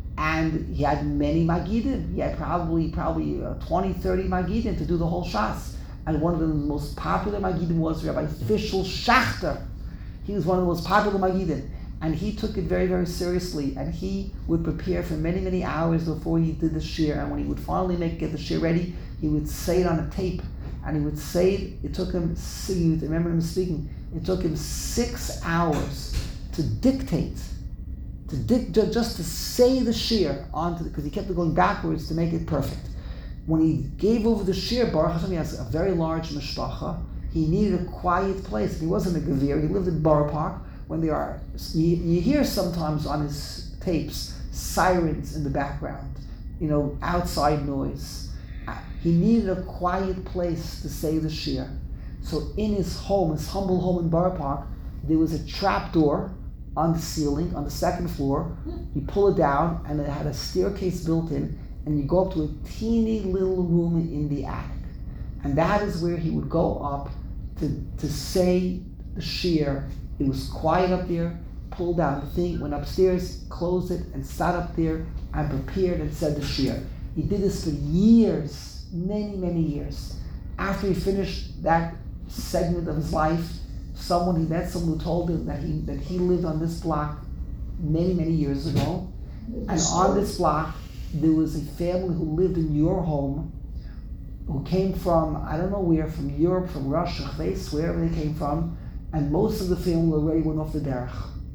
And he had many magidim. He had probably probably uh, twenty, thirty magidim to do the whole shas. And one of the most popular magidim was Rabbi Fishel Schachter. He was one of the most popular magidim. And he took it very, very seriously. And he would prepare for many, many hours before he did the shir. And when he would finally make get the shir ready, he would say it on a tape. And he would say it, it took him, you remember him speaking, it took him six hours to dictate, to dic- just to say the shir onto the, because he kept going backwards to make it perfect. When he gave over the shir, Baruch Hashem, he has a very large mishpacha. He needed a quiet place. He wasn't a gavir. He lived in Borough Park. When there are, you, you hear sometimes on his tapes sirens in the background, you know, outside noise. He needed a quiet place to say the shir. So in his home, his humble home in Borough Park, there was a trap door on the ceiling, on the second floor. You pull it down, and it had a staircase built in, and you go up to a teeny little room in the attic. And that is where he would go up to, to say the shir. It was quiet up there, pulled down the thing, went upstairs, closed it, and sat up there and prepared and said the shir. He did this for years, many, many years. After he finished that segment of his life, someone, he met someone who told him that he that he lived on this block many, many years ago. And on this block, there was a family who lived in your home, who came from, I don't know where, from Europe, from Russia, wherever they came from, and most of the family already went off the derech.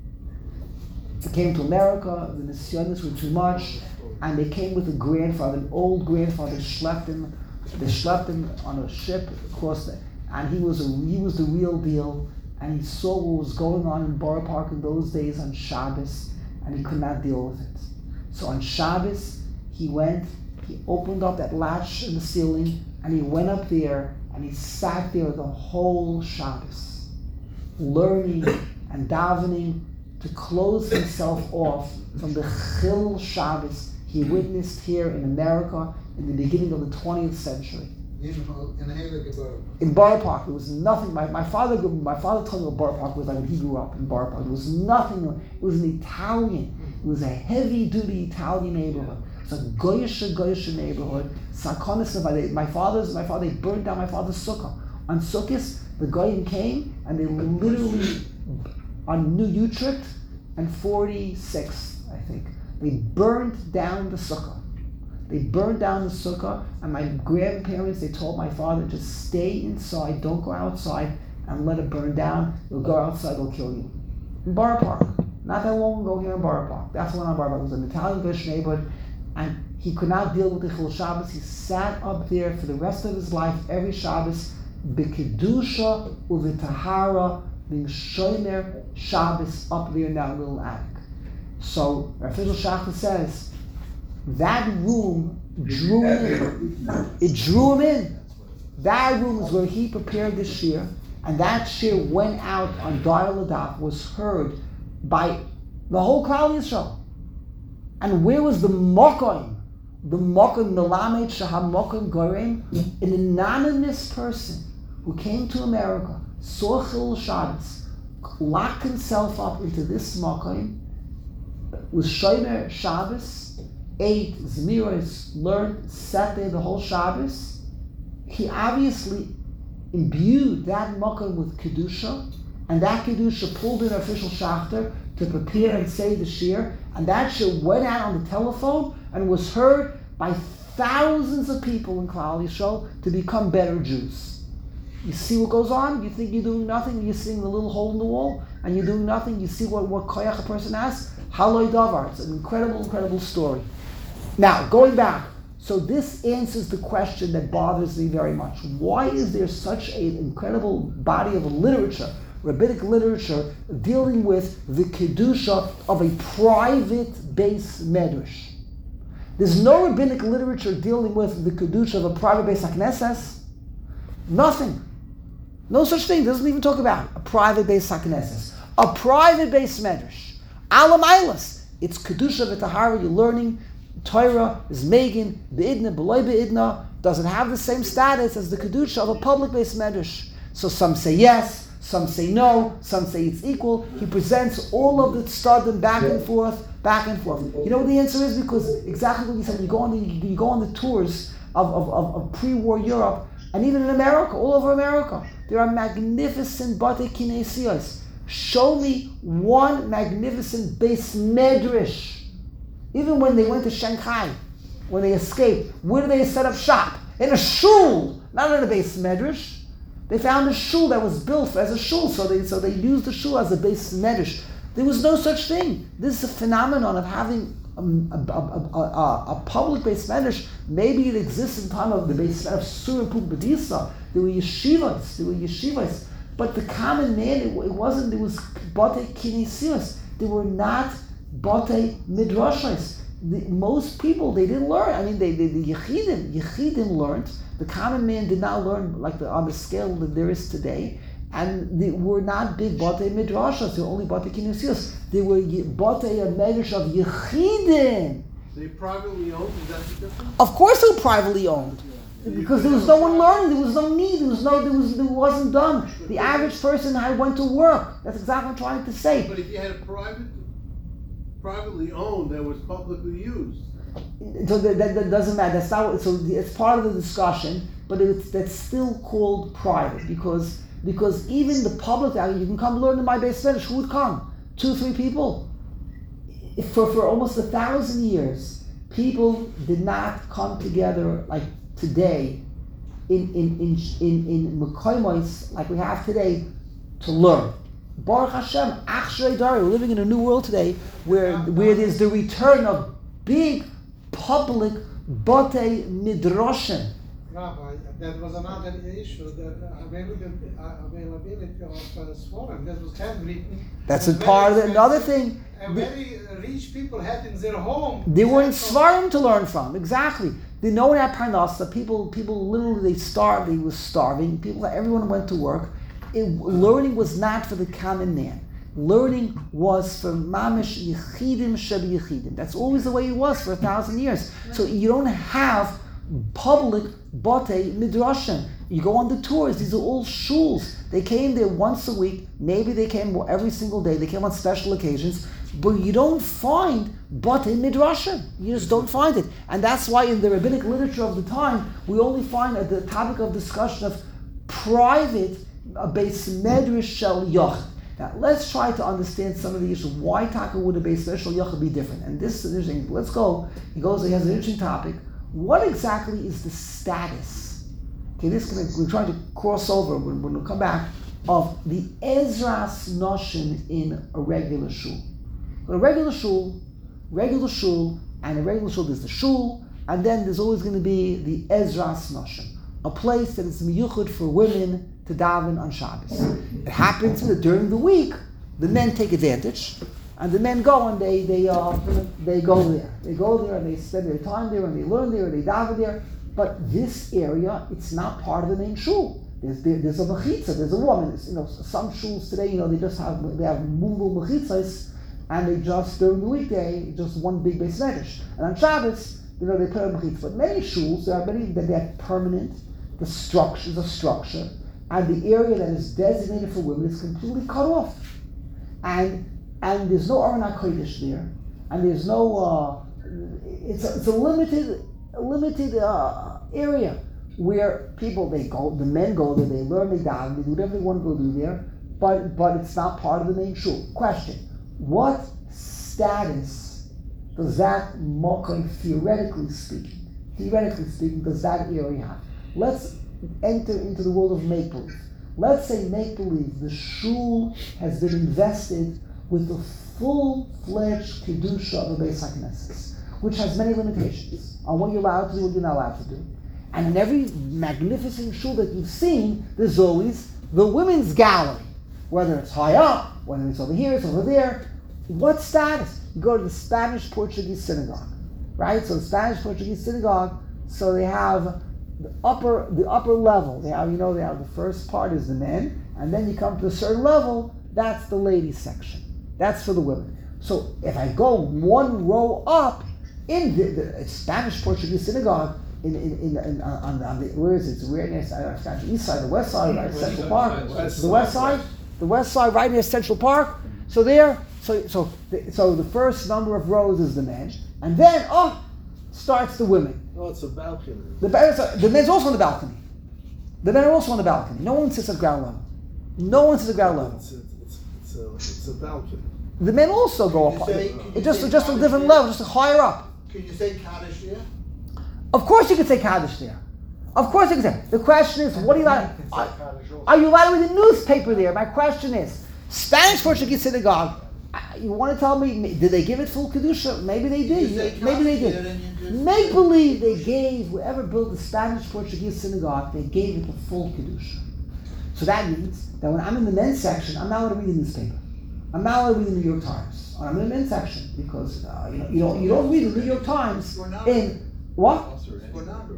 They came to America, the Nisyonis were too much, and they came with a grandfather, an old grandfather, schlepped him, they schlepped him on a ship across the, and he was a, he was the real deal, and he saw what was going on in Borough Park in those days on Shabbos, and he could not deal with it. So on Shabbos, he went, he opened up that latch in the ceiling, and he went up there, and he sat there the whole Shabbos, learning and davening to close himself off from the Chil Shabbos he witnessed here in America in the beginning of the twentieth century. In, in Heilige In Borough Park, there was nothing. My, my father, my father told me what Borough Park was like when he grew up in Borough Park. There was nothing. It was an Italian. It was a heavy-duty Italian neighborhood. It's a goyish, goyish neighborhood. Sakonis. My father's, my father, they burned down my father's sukkah. On Sukkot, the goyim came and they literally on New Utrecht and forty-sixth, I think, they burned down the sukkah. They burned down the sukkah, and my grandparents, they told my father, just stay inside, don't go outside, and let it burn down. You'll go outside, they'll kill you. In Borough Park, not that long ago here in Borough Park. That's when on Borough Park. It was an Italian Jewish neighborhood, and he could not deal with the Chil Shabbos. He sat up there for the rest of his life, every Shabbos, b'kedusha u'v'tahara, being shomer Shabbos up there in that little attic. So Rav Fishel Schachter says, that room drew him in. It drew him in. That room is where he prepared the shir, and that shir went out on Dial Adaf, was heard by the whole Klal Yisrael. And where was the Mokoim? The Mokoim, the Lamed Shaham Mokoim Gorim, an anonymous person who came to America, saw Chil Shabbos, locked himself up into this Mokoim, was Shomer Shabbos, ate Zmiros, learned, sat there the whole Shabbos. He obviously imbued that Mokoim with Kedusha, and that Kedusha pulled in Rav Fishel Schachter to prepare and say the shir, and that shir went out on the telephone and was heard by thousands of people in Klal Yisrael to become better Jews. You see what goes on? You think you're doing nothing, you're seeing the little hole in the wall, and you're doing nothing, you see what, what koyach a person has? Haloi davar. It's an incredible, incredible story. Now, going back, So this answers the question that bothers me very much. Why is there such an incredible body of literature, rabbinic literature, dealing with the kedusha of a private base medrash? There's no rabbinic literature dealing with the kedusha of a private base hakneses. Nothing. No such thing. It doesn't even talk about a private base hakneses. A private base medrash. Alam Eilas. It's kedusha v'tahara. You're learning Torah is Megan, Be'idna, Beloy Be'idna, doesn't have the same status as the Kedusha of a public-based medrash. So some say yes, some say no, some say it's equal. He presents all of the tzadim back and forth, back and forth. You know what the answer is? Because exactly what you said, you go on the, you go on the tours of, of, of, of pre-war Europe, and even in America, all over America, there are magnificent Batei Kinesios. Show me one magnificent base medrash. Even when they went to Shanghai, when they escaped, where did they set up shop? In a shul, not in a base medrash. They found a shul that was built as a shul, so they so they used the shul as a base medrash. There was no such thing. This is a phenomenon of having a, a, a, a, a public base medrash. Maybe it exists in time of the base of Surah Pubadisa. There were yeshivas, there were yeshivas. But the common man, it, it wasn't, there was Batei Kinesios. They were not Batei Midrashos. Most people, they didn't learn. I mean, they, they the Yechidim, Yechidim learned. The common man did not learn like the, on the scale that there is today. And they were not big Batei Midrashos. They were only Batei Kinesios. They were Batei a Medrash of Yechidim. They privately owned, is that the difference? Of course they were privately owned. Because there was no one learning, there was no need, there was no, there was, there wasn't done. The average person had went to work. That's exactly what I'm trying to say. But if you had a private, privately owned that was publicly used. So that, that, that doesn't matter. That's not. So it's part of the discussion, but it's that's still called private because because even the public, you can come learn in my base Spanish. Who would come? Two, three people. If for for almost a thousand years, people did not come together like today in in in in in Mekoymos like we have today to learn. Baruch Hashem, Achrei Dari, we're living in a new world today where where there's the return of big public Batei Midrashim. Rabbi, that was another issue, the availability, availability of uh, Svarim. That was handwritten. That's a part of it. Another thing. And very rich people had in their home. They were in Svarim to learn from. Exactly. They know that Parnasa. People, people literally they starved. They were starving. People, everyone went to work. It, learning was not for the common man. Learning was for mamish yechidim sheb yechidim. That's always the way it was for a thousand years. So you don't have public batei midrashim. You go on the tours. These are all shuls. They came there once a week. Maybe they came every single day. They came on special occasions. But you don't find batei midrashim. You just don't find it. And that's why in the rabbinic literature of the time, we only find at the topic of discussion of private a base medrash shel yochid. Now let's try to understand some of the issues. Why taka would a base medrash shel yochid be different? And this is interesting. Let's go. He goes. He has an interesting topic. What exactly is the status? Okay, this is gonna, we're trying to cross over when, when we come back of the Ezras Noshim in a regular shul. But a regular shul, regular shul, and a regular shul, there's the shul, and then there's always going to be the Ezras Noshim, a place that is miyuchud for women to daven on Shabbos. It happens that during the week, the men take advantage, and the men go and they they uh, they go there. They go there and they spend their time there and they learn there and they daven there. But this area, it's not part of the main shul. There's there, there's a mechitza, there's a woman. It's, you know, some shuls today, you know, they just have they have movable mechitzas, and they just during the weekday just one big base medrash. And on Shabbos, you know, they put a mechitza. But many shuls, there are many that they have permanent. The structure is a structure, and the area that is designated for women is completely cut off, and and there's no Aron HaKodesh there, and there's no. Uh, it's a, it's a limited limited uh, area where people they go, the men go there, they learn, they daven, they do whatever they want to go do there, but but it's not part of the main shul. Question: what status does that mokai, theoretically speaking, theoretically speaking, does that area have? Let's enter into the world of make-believe. Let's say make-believe, the shul has been invested with the full-fledged kedusha of a Beis HaKnesses. which has many limitations on what you're allowed to do, what you're not allowed to do. And in every magnificent shul that you've seen, there's always the women's gallery, whether it's high up, whether it's over here, it's over there. What status? You go to the Spanish Portuguese synagogue, right? So the Spanish Portuguese synagogue, so they have the upper the upper level. They have, you know, they have the first part is the men, and then you come to a certain level, that's the ladies section. That's for the women. So if I go one row up in the, the Spanish Portuguese synagogue, in in, in, in on, on the where is it? It's where near the east side, the west side, right? Central Park, the west side, the west side, right near Central Park. So there, so so the, so the first number of rows is the men, and then oh, starts the women. Oh, it's a balcony. The the men's also on the balcony. The men are also on the balcony. No one sits at ground level. No one sits at ground level. It's a, it's, it's a, it's a balcony. The men also go Can up. you say- can you It's just say just a Kaddish different there? level, just higher up. Can you say Kaddish here? Of course you can say Kaddish there. Of course you can say. The question is, what do you You like? can say Are, Kaddish also. are you allowed to read the newspaper there? My question is, Spanish Portuguese synagogue. uh, You want to tell me? Did they give it full kedusha? Maybe they You say did. Maybe they Kaddish here did. and you just- Make believe they gave whoever built the Spanish Portuguese synagogue. They gave it the full kedusha. So that means that when I'm in the men's section, I'm not allowed to read the newspaper. I'm not allowed to read the New York Times. When I'm in the men's section because uh, you, know, you don't you don't read the New York Times in what? Pornography.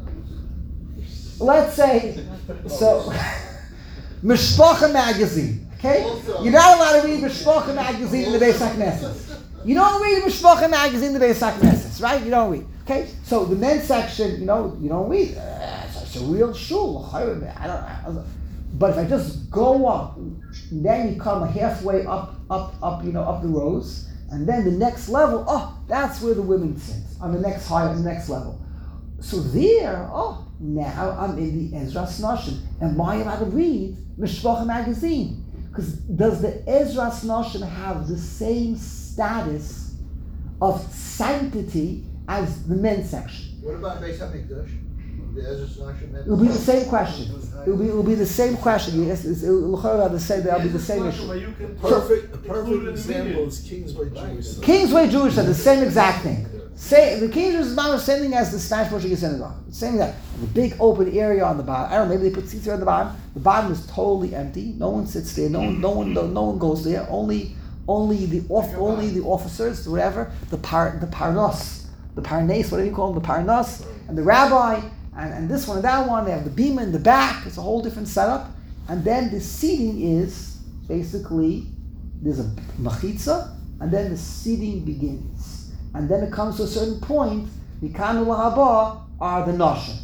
Let's say, so, Mishpacha magazine, okay? Also- You're not allowed to read Mishpacha magazine in the Beis HaKnesset. You don't read Mishpacha magazine in the Beis HaKnesset, right? You don't read, okay? So the men's section, you know, you don't read. Uh, it's a real shul. I don't, I don't, but if I just go up, then you come halfway up, up, up, you know, up the rows, and then the next level, oh, that's where the women sit, on the next high, on the next level. So there, oh, now I'm in the Ezras Nashim. Am I allowed to read Mishpacha magazine? Because does the Ezras Nashim have the same status of sanctity as the men's section? What about Beis HaMikdash? The Ezra Nashim. It'll be the same question. It'll be, it'll be the same question. Yes, it's- it'll have the same. That'll be the same issue. Perfect, a perfect example is Kingsway Jewish Center. Kingsway Jewish said the same exact thing. Say the Kingsway is about the same thing as the Spanish Portuguese synagogue. Same thing. The big open area on the bottom. I don't know. Maybe they put seats there on the bottom. The bottom is totally empty. No one sits there. No one. No one. No, no one goes there. Only. Only the off. Only the officers. Whatever. The par. The parnos. The parnes. Whatever you call them. The parnos and the rabbi. And, and this one and that one. They have the bima in the back. It's a whole different setup. And then the seating is basically there's a machitza, and then the seating begins. And then it comes to a certain point, Mikanu Lahaba are the Nashim.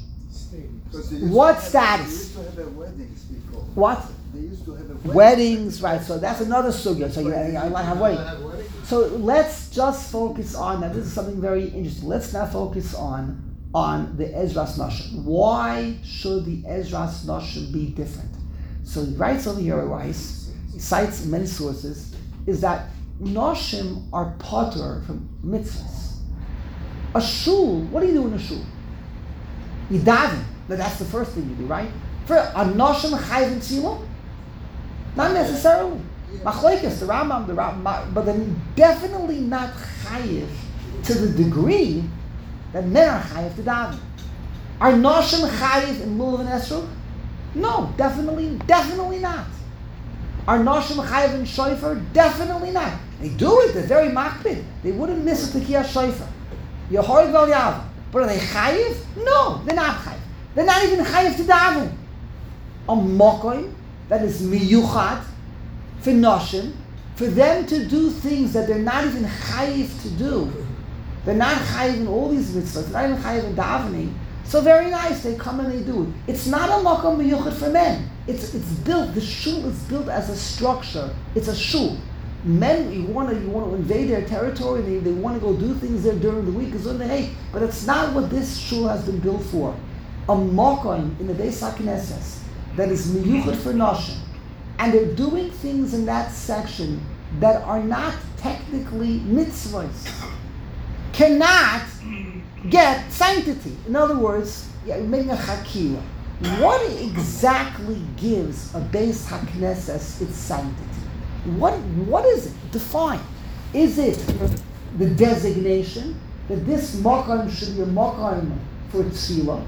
What status? They used to have a weddings before. What? They used to have a wedding. Weddings, right, so that's another sugya. So you, I like have wedding. Have weddings? So let's just focus on, now this is something very interesting. Let's now focus on on the Ezras Nashim. Why should the Ezras Nashim be different? So he writes over here, Rice, he cites many sources, is that Nashim are potter from mitzvahs. A shul, what do you do in a shul? You daven. Now that's the first thing you do, right? For a Nashim chayiv in tefillah? Not necessarily. Machlokes, the Rambam, the Rambam, but then definitely not chayiv to the degree that men are chayiv to daven. Are Nashim chayiv in Lulav and Esrog? No, definitely, definitely not. Are Nashim chayiv in Shofar? Definitely not. They do it, they're very makpid. They wouldn't miss a Tekiyah Shofar. Yehorid Vel Yav. But are they chayiv? No, they're not chayiv. They're not even chayiv to daven. A mokoim that is miyuchad for Nashim, for them to do things that they're not even chayiv to do. They're not chayiv in all these mitzvahs. They're not even chayiv in davening. So very nice, they come and they do it. It's not a mokom miyuchad for men. It's it's built. The shul is built as a structure. It's a shul. Men, you want to you want to invade their territory. They, they want to go do things there during the week. Hey, but it's not what this shul has been built for. A mokom in the Beis HaKnesses that is miyuchad for nashim, and they're doing things in that section that are not technically mitzvahs, cannot get sanctity. In other words, making a chakira. What exactly gives a Beis HaKnesses its sanctity? What what is it? Define. Is it the designation? that this makom should be a makom for tefillah,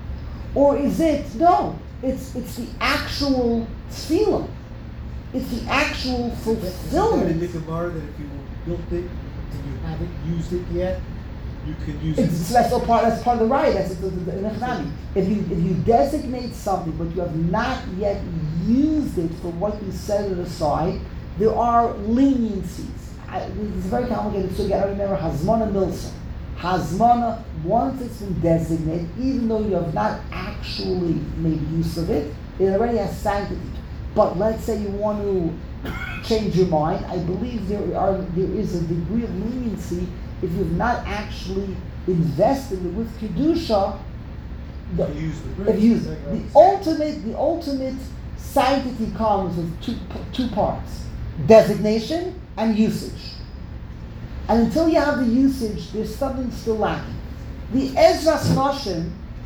or is it no? It's it's the actual tefillah. It's the actual In the fulfillment. Gemara that if you built it and you haven't used it yet, you could use It's, it. that's all part. That's part of the right. That's the, the, the, the If you if you designate something, but you have not yet used it for what you set it aside, there are leniencies. I, it's very complicated. So you got to remember Hazmana Milsa. Hazmana, once it's been designated, even though you have not actually made use of it, it already has sanctity. But let's say you want to change your mind. I believe there are there is a degree of leniency if you've not actually invested with kedusha. The, You use the if bridge, you is that the right? ultimate the ultimate sanctity comes with two two parts: designation and usage. And until you have the usage, there's something still lacking. The Ezras Noshim,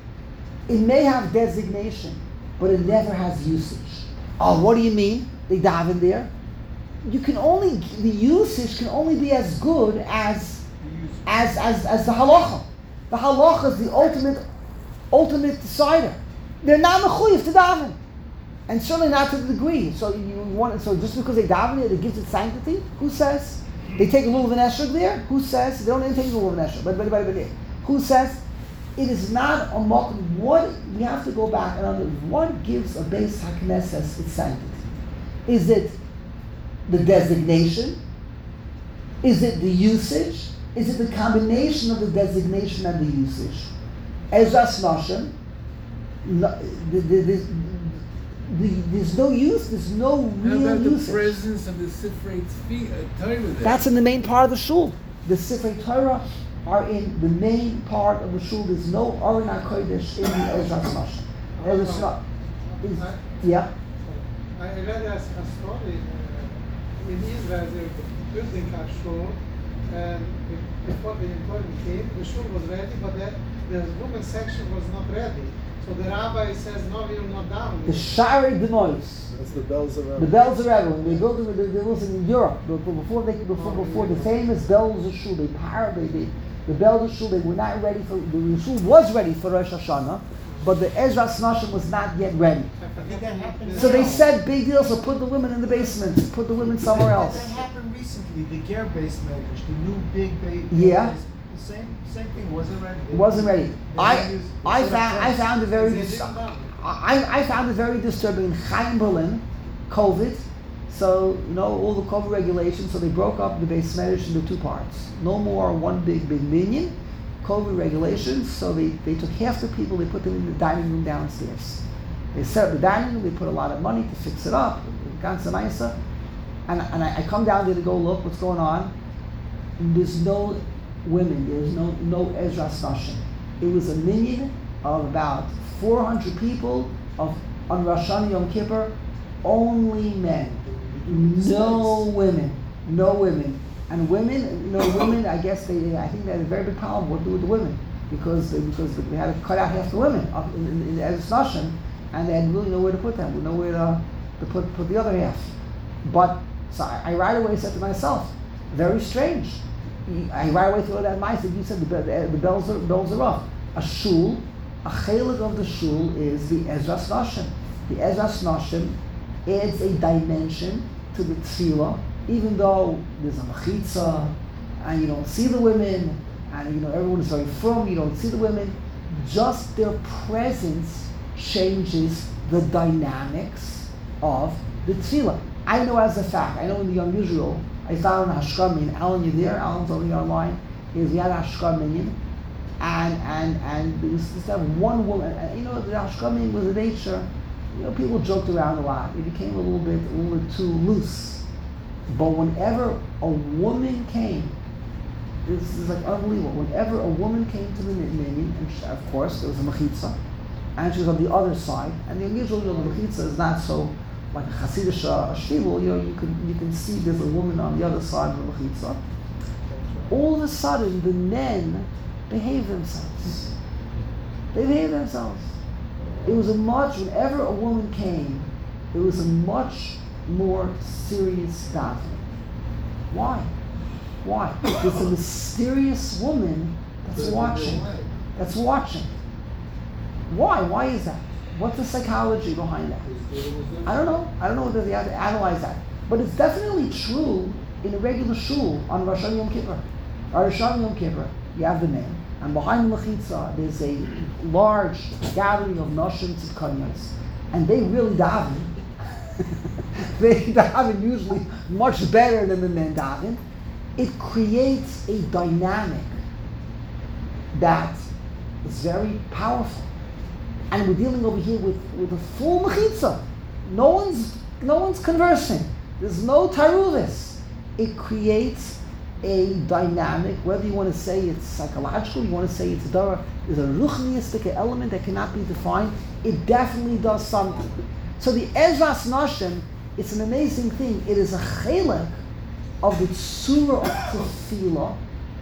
it may have designation, but it never has usage. Oh, what do you mean? They daven there. You can only the usage can only be as good as as as, as the halacha. The halacha is the ultimate ultimate decider. They're not mechuyev to daven, and certainly not to the degree. So you want so just because they daven it, it gives it sanctity. Who says they take a little of an esrog there? Who says they don't even take a little of an esrog? But but but but who says it is not a mock? What we have to go back and under what gives a base haknesses its sanctity? Is it the designation? Is it the usage? Is it the combination of the designation and the usage? Ezras Noshim, no, the, the, the, the, there's no use, there's no How real about the usage. presence of the Sifrei Tzvi- uh, Torah there? That's in the main part of the shul. The Sifrei Torah are in the main part of the shul. There's no Aron HaKodesh in the Ezras Noshim. Ezras Noshim. is- Yeah. I read a, a story uh, in Israel, they're building a shul, and be- before the employment came, the shul was ready, but the, the women's section was not ready. So the rabbi says, no, we will not down. The Shari Denois. That's the bells of The Bells of Rebbe, when they built it, they, they built it in Europe, before they, before, before the famous Bells of Shul, they powered, they, they, the Bells of Shul, they were not ready for, the Shul was ready for Rosh Hashanah, but the Ezras Noshim was not yet ready. I think that happened. So they said, big deal, so put the women in the basement, put the women somewhere That else. happened recently, the Ger base makers, the new big base. Yeah. The same, same thing, wasn't ready. It wasn't ready. They I, didn't use- I instead of found, I press, found it very, they dis- didn't know. I, I found it very disturbing in Chaim Berlin, COVID. So, you know, all the COVID regulations, so they broke up the base medrash into two parts. No more one big, big minion. COVID regulations, so they, they took half the people, they put them in the dining room downstairs. They set up the dining room, they put a lot of money to fix it up, ganze nice. And, and I, I come down there to go look what's going on. There's no women, there's no no Ezras Noshim. It was a minion of about four hundred people of on Rosh Hashanah Yom Kippur, only men. No women. No women. And women, you know, women, I guess they, I think they had a very big problem what to do with the women. Because they, because they had to cut out half the women up in, in, in the Ezras Noshim, and they had really nowhere to put them, nowhere to, to put, put the other half. But, so I, I right away said to myself, very strange. I right away thought that mice, you said the, the, the bells are, bells are off. A shul, a chelik of the shul is the Ezras Noshim. The Ezras Noshim adds a dimension to the tefillah, even though there's a mechitza, and you don't see the women, and you know everyone is very firm, you don't see the women. Just their presence changes the dynamics of the tefillah. I know as a fact, I know in the Young Israel, I found an Hashkar Minyan. Alan, you there? Alan's only online. Is we had a Hashkar Minyan, and and and there was just that one woman. And, you know, the Hashkar Minyan was a nature. You know, people joked around a lot. It became a little bit, a little bit too loose. But whenever a woman came, this is like unbelievable. Whenever a woman came to the minyan, and she, of course there was a mechitza, and she was on the other side, and the unusual, you know, the mechitza is not so like a Hasidish uh, shtivul, you know, you can you can see there's a woman on the other side of the mechitza. All of a sudden, the men behave themselves. They behave themselves. It was a much, whenever a woman came, it was a much more serious davening. Why? Why? There's a mysterious woman That's watching. That's watching. Why? Why is that? What's the psychology behind that? I don't know. I don't know whether they have to analyze that. But it's definitely true in a regular shul on Rosh Hashanah Yom Kippur. On Rosh Hashanah Yom Kippur, you have the man, and behind the mechitza, there's a large gathering of Noshim Tzidkanyos, and they really daven. They daven usually much better than the men daven. It creates a dynamic that is very powerful. And we're dealing over here with, with a full mechitza. No one's no one's conversing. There's no taruvis. It creates a dynamic, whether you want to say it's psychological, you want to say it's dara, there's a ruchniistic element that cannot be defined. It definitely does something. So the Ezras Nashim, it's an amazing thing. It is a chelek of the tzura of tefillah.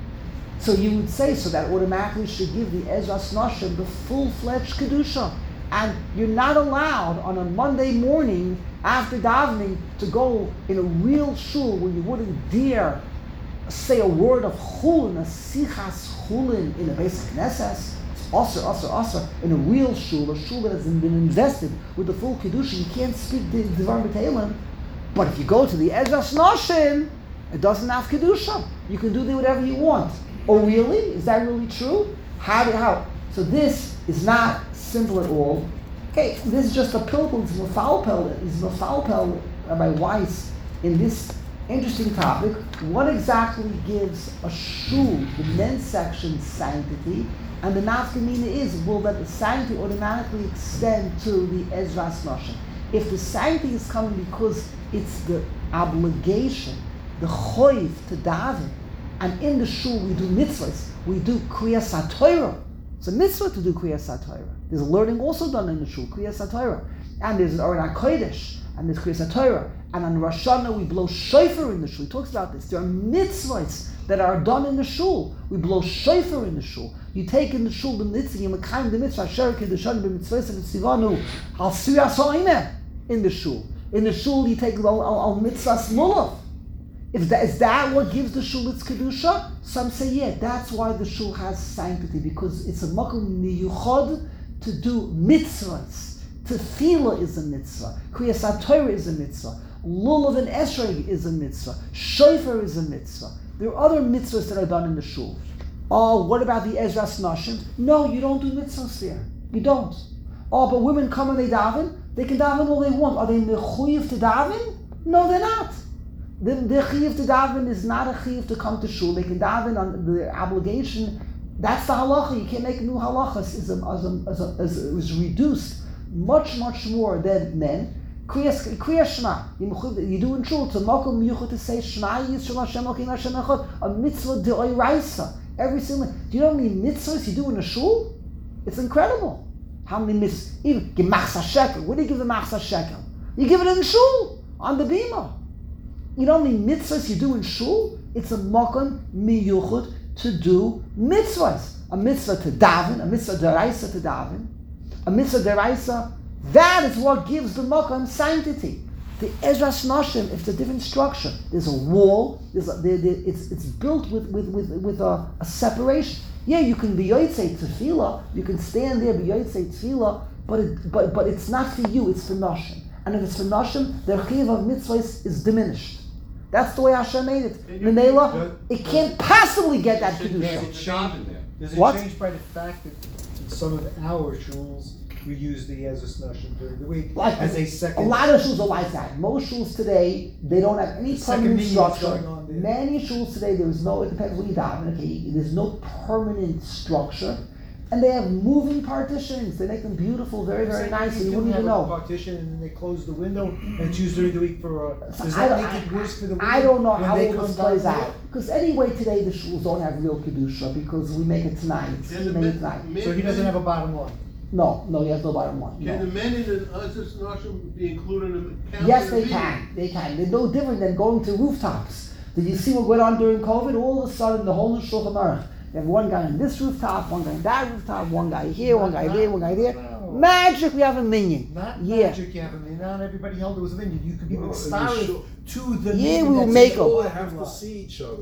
So you would say, so that automatically should give the Ezras Nashim the full-fledged Kedusha. And you're not allowed on a Monday morning after davening to go in a real shul where you wouldn't dare say a word of chulin, a sichas chulin in a basic Knesset. It's aser, aser, aser. In a real shul, a shul that has been invested with the full Kedusha, you can't speak the Devar B'Teilim. But if you go to the Ezras Nashim, it doesn't have Kedusha. You can do whatever you want. Oh really? Is that really true? How did how? So this is not simple at all. Okay, this is just a pilgrim to Mefalpel. Is Mefalpel, Rabbi Weiss, in this interesting topic. What exactly gives a shul, the men's section, sanctity, and the nafkamina is, will that the sanctity automatically extend to the Ezras Nashim? If the sanctity is coming because it's the obligation, the choiv to daven, and in the shul we do mitzvahs, we do kriyas haTorah. It's a mitzvah to do kriyas haTorah. There's a learning also done in the shul, kriyas haTorah. And there's an Aron HaKodesh, and there's kriyas haTorah. And on Rosh Hashanah we blow shofar in the shul. He talks about this. There are mitzvahs that are done in the shul. We blow shofar in the shul. You take in the shul the mitzvah, you makayim the mitzvah, asher kedushan b'mitzvahs v'tzivanu, al siyas ha'imeh in the shul. In the shul you take al, al, al mitzvahs lulav. Is that, is that what gives the shul its kedusha? Some say, yeah, that's why the shul has sanctity, because it's a makom miyuchad to do mitzvahs. Tefillah is a mitzvah. Kriyas haTorah is a mitzvah. Lulav and esrog is a mitzvah. Shofar is a mitzvah. There are other mitzvahs that are done in the shul. Oh, what about the Ezras Nashim? No, you don't do mitzvahs there. You don't. Oh, but women come and they daven. They can daven all they want. Are they mechuyev to daven? No, they're not. The, the chiyuv to daven is not a chiyuv to come to shul. They can daven on the obligation. That's the halacha. You can't make new halachas. Is, is, is, is reduced much, much more than men. Kriyas Shema. You do in shul to makom miyuchot to say Shema Yisrael Hashem Elokeinu Hashem Echad, a mitzvah deoraisa. Every single. Do you know how many mitzvahs you do in a shul? It's incredible. How many mitzvahs? Even gemachsa shekel. Where do you give the machsa shekel? You give it in the shul on the bima. You know how many mitzvahs you do in shul? It's a makom miyuchot to do mitzvahs. A mitzvah to daven, a mitzvah deraisa to daven, a mitzvah deraisa. That is what gives the makom sanctity. The Ezras Nashim, it's a different structure. There's a wall. There's a, there, there, it's it's built with with with, with a, a separation. Yeah, you can be yotzei tefillah. You can stand there be yotzei tefillah, but it, but but it's not for you. It's for Nashim. And if it's for Nashim, their chiyuv of mitzvahs is diminished. That's the way Hashem made it. Menela, it can't possibly get that kedusha. Does it What? change by the fact that in some of our shuls we use the Ezras Nashim during the week Like, as a second? A lot of shuls are like that. Most shuls today, they don't have any Second permanent meaning that's structure. going on there. Many shuls today, there is no, it depends when you daven, okay, there's no permanent structure. And they have moving partitions. They make them beautiful, very, very nice, so you wouldn't even have a know. partition and then they close the window and it's used during the week for. Uh, So does I that don't- make it worse for the women? I don't know when how they all come this down plays here? out. Because anyway, today the shuls don't have real kedusha because we make it tonight. Can We the make it men, tonight. men, So he doesn't have a bottom line. No, no, you have no bottom line. Can No. the men in the Ezras Nashim be included in the count? Yes, of the they meeting? can. They can. They're no different than going to rooftops. Did you see what went on during COVID? All of a sudden, the whole Shulchan Aruch. You have one guy on this rooftop, one guy on that rooftop, one guy here, one guy there, one guy there. No. Magic, we have a minion. Not Yeah. magic, you have. I mean, not everybody held it was a vineyard. You could be Well, started and you to the Yeah, meeting we will that's make in them. the All parking have to lot. see each other.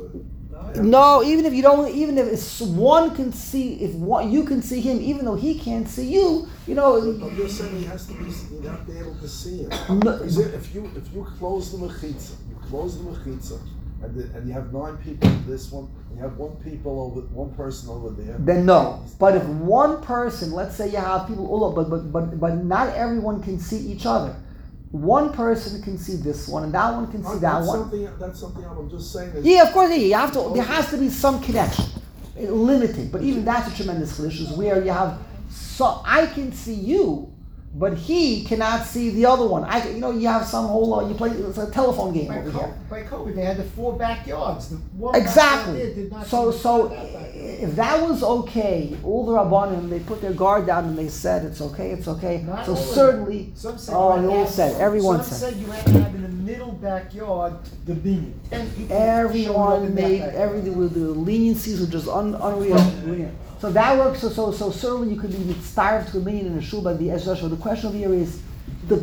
No, even if you don't, even if it's one can see, if one, you can see him, even though he can't see you, you know. I'm just saying he has to be, you have to be able to see him. No, Because if you if you close the mechitza, you close the mechitza, and the, and you have nine people in this one, and you have one people over, one person over there. Then no. But if one person, let's say you have people all over, but but but but not everyone can see each other. One person can see this one, and that one can see Oh, that that's one. Something, that's something else. I'm just saying. That Yeah, of course. Yeah, you have to. There has to be some connection, uh, limited. But even that's a tremendous chiddush, where you have. So I can see you, but he cannot see the other one. I, you know, you have some whole. Uh, you play. It's a telephone game By over COVID, here. by COVID, they had the four backyards. The one Exactly. backyard there did not So, see the so that backyard. if that was okay, all the rabbanim they put their guard down and they said it's okay, it's okay. Not so all of them. certainly, Some said oh, you they had all to said, have- everyone some said. said you had to have in the middle backyard the binyan. Ten people showed up Everyone in that made backyard. everything with the leniencies, which is un, unreal. unreal. So that works. So, so, so certainly you could be starved to a million in a shul by the Ezra. The question of here is the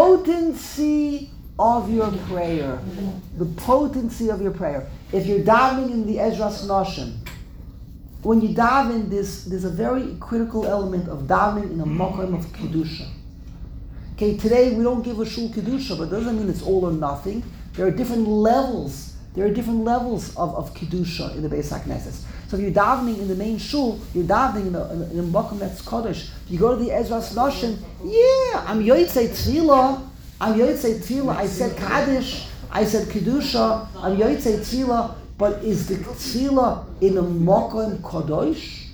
potency of your prayer. The potency of your prayer. If you're davening in the Ezras Noshim, when you daven, there's, there's a very critical element of davening in a makom of kedusha. Okay, today we don't give a shul kedusha, but it doesn't mean it's all or nothing. There are different levels. There are different levels of, of kedusha in the Beis HaKnesses. So if you're davening in the main shul, you're davening in a, in a makom that's kodesh. If you go to the Ezras Noshim, yeah, I'm yotzei tefillah. I'm yotzei tefillah. I said kaddish. I said kedusha. I'm yotzei tefillah. But is the tefillah in a makom kodesh?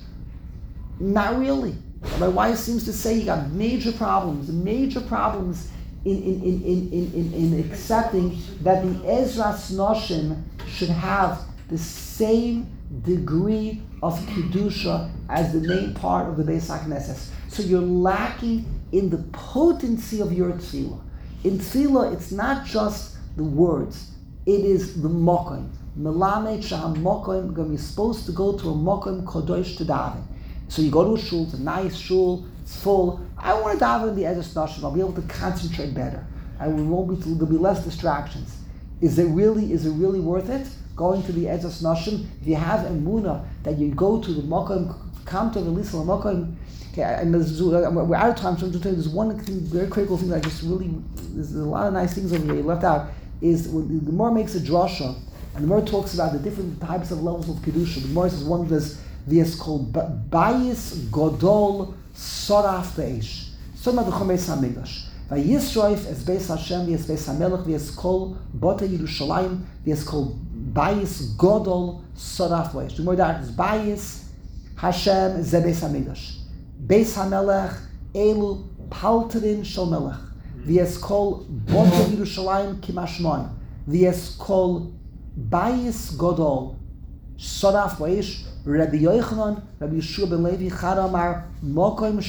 Not really. My wife seems to say you got major problems, major problems in in, in, in, in, in, in accepting that the Ezras Noshim should have the same degree of kedusha as the main part of the Beis HaKnesses. So you're lacking in the potency of your tefillah. In tefillah, it's not just the words; it is the makom. Melamed shaham makom. You're supposed to go to a makom kodesh to daven. So you go to a shul, it's a nice shul, it's full. I want to daven in the Ezras Noshim. I'll be able to concentrate better. I won't be. There'll be less distractions. Is it really? Is it really worth it? Going to the Ezras Noshim, if you have emunah that you go to the makom, come to the lisal makom. Okay, and there's, we're out of time. So I'm just telling you, there's one thing, very critical thing that I just really. There's a lot of nice things over here you left out. Is when the Gemara makes a drasha, and the Gemara talks about the different types of levels of kedusha. The Gemara says one says this called bayis godol soraf beish. So about the chomeis hamikdash. Vayisroif es beis Hashem v'es beis hamelech v'es kol bota Yerushalayim v'es kol bayis godol soraf beish. The more that is bayis Hashem ze beis hamikdash. Beis hamelech elu palterin shel melech v'es kol bota Yerushalayim kimashmon v'es kol bayis godol soraf beish. Rabbi Yochanan, Rabbi Yeshua ben Levi, Chad Amar, Mokom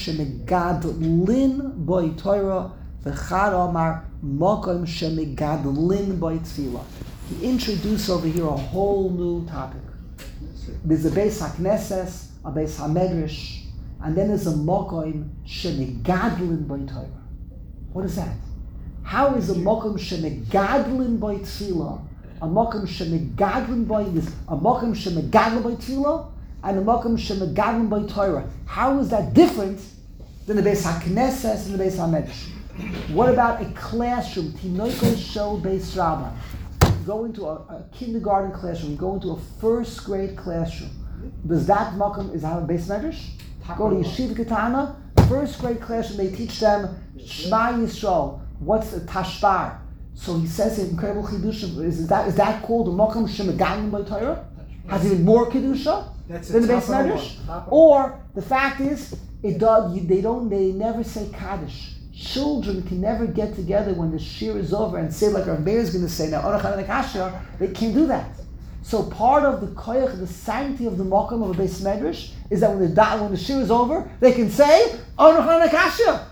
shemegadlin boi Torah, v'Chad Amar, Mokom shemegadlin boi Tefillah. He introduced over here a whole new topic. There's a Beis HaKnesses, a Beis HaMedrash, and then there's a Mokom shemegadlin boi Torah. What is that? How is a Mokom shemegadlin boi Tefillah? A makom shemegadlin by this, a makom shemegadlin by tefillah, and a makom shemegadlin by Torah. How is that different than the Beis HaKnesses and the Beis HaMedrash? What about a classroom? Tinoiko shel Beis Rabban. You go into a, a kindergarten classroom. You go into a first grade classroom. Does that makom is have a Beis Medrash? Go to Yeshiva Ketana, first grade classroom. They teach them Shema Yisrael. What's a tashbar? So he says in incredible kedusha. Is that is that called a makom shemegadlin by Torah? Has even more kedusha than the Beis Medrash? Or the fact is, it does. You, they don't. They never say kaddish. Children can never get together when the shir is over and say like our mayor is going to say now. They can't do that. So part of the koyach, the sanctity of the makom of a Beis Medrash is that when the when the shir is over, they can say Orachanakasha.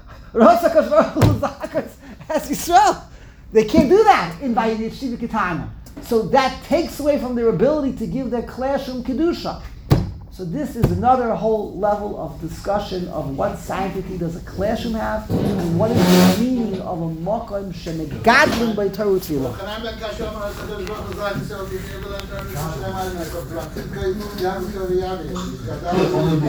As Yisrael. They can't do that in by Yeshiva Ketana. So that takes away from their ability to give their classroom kedusha. So this is another whole level of discussion of what sanctity does a classroom have, and what is the meaning of a makom shemegadlim by Torah Tefillah. Chanan ben Kasher Amar HaKadosh Baruch Hu Zrak Yisrael, B'nei Evel HaTorah, B'nei Evel HaTorah, B'nei Evel HaTorah, B'nei Evel HaTorah,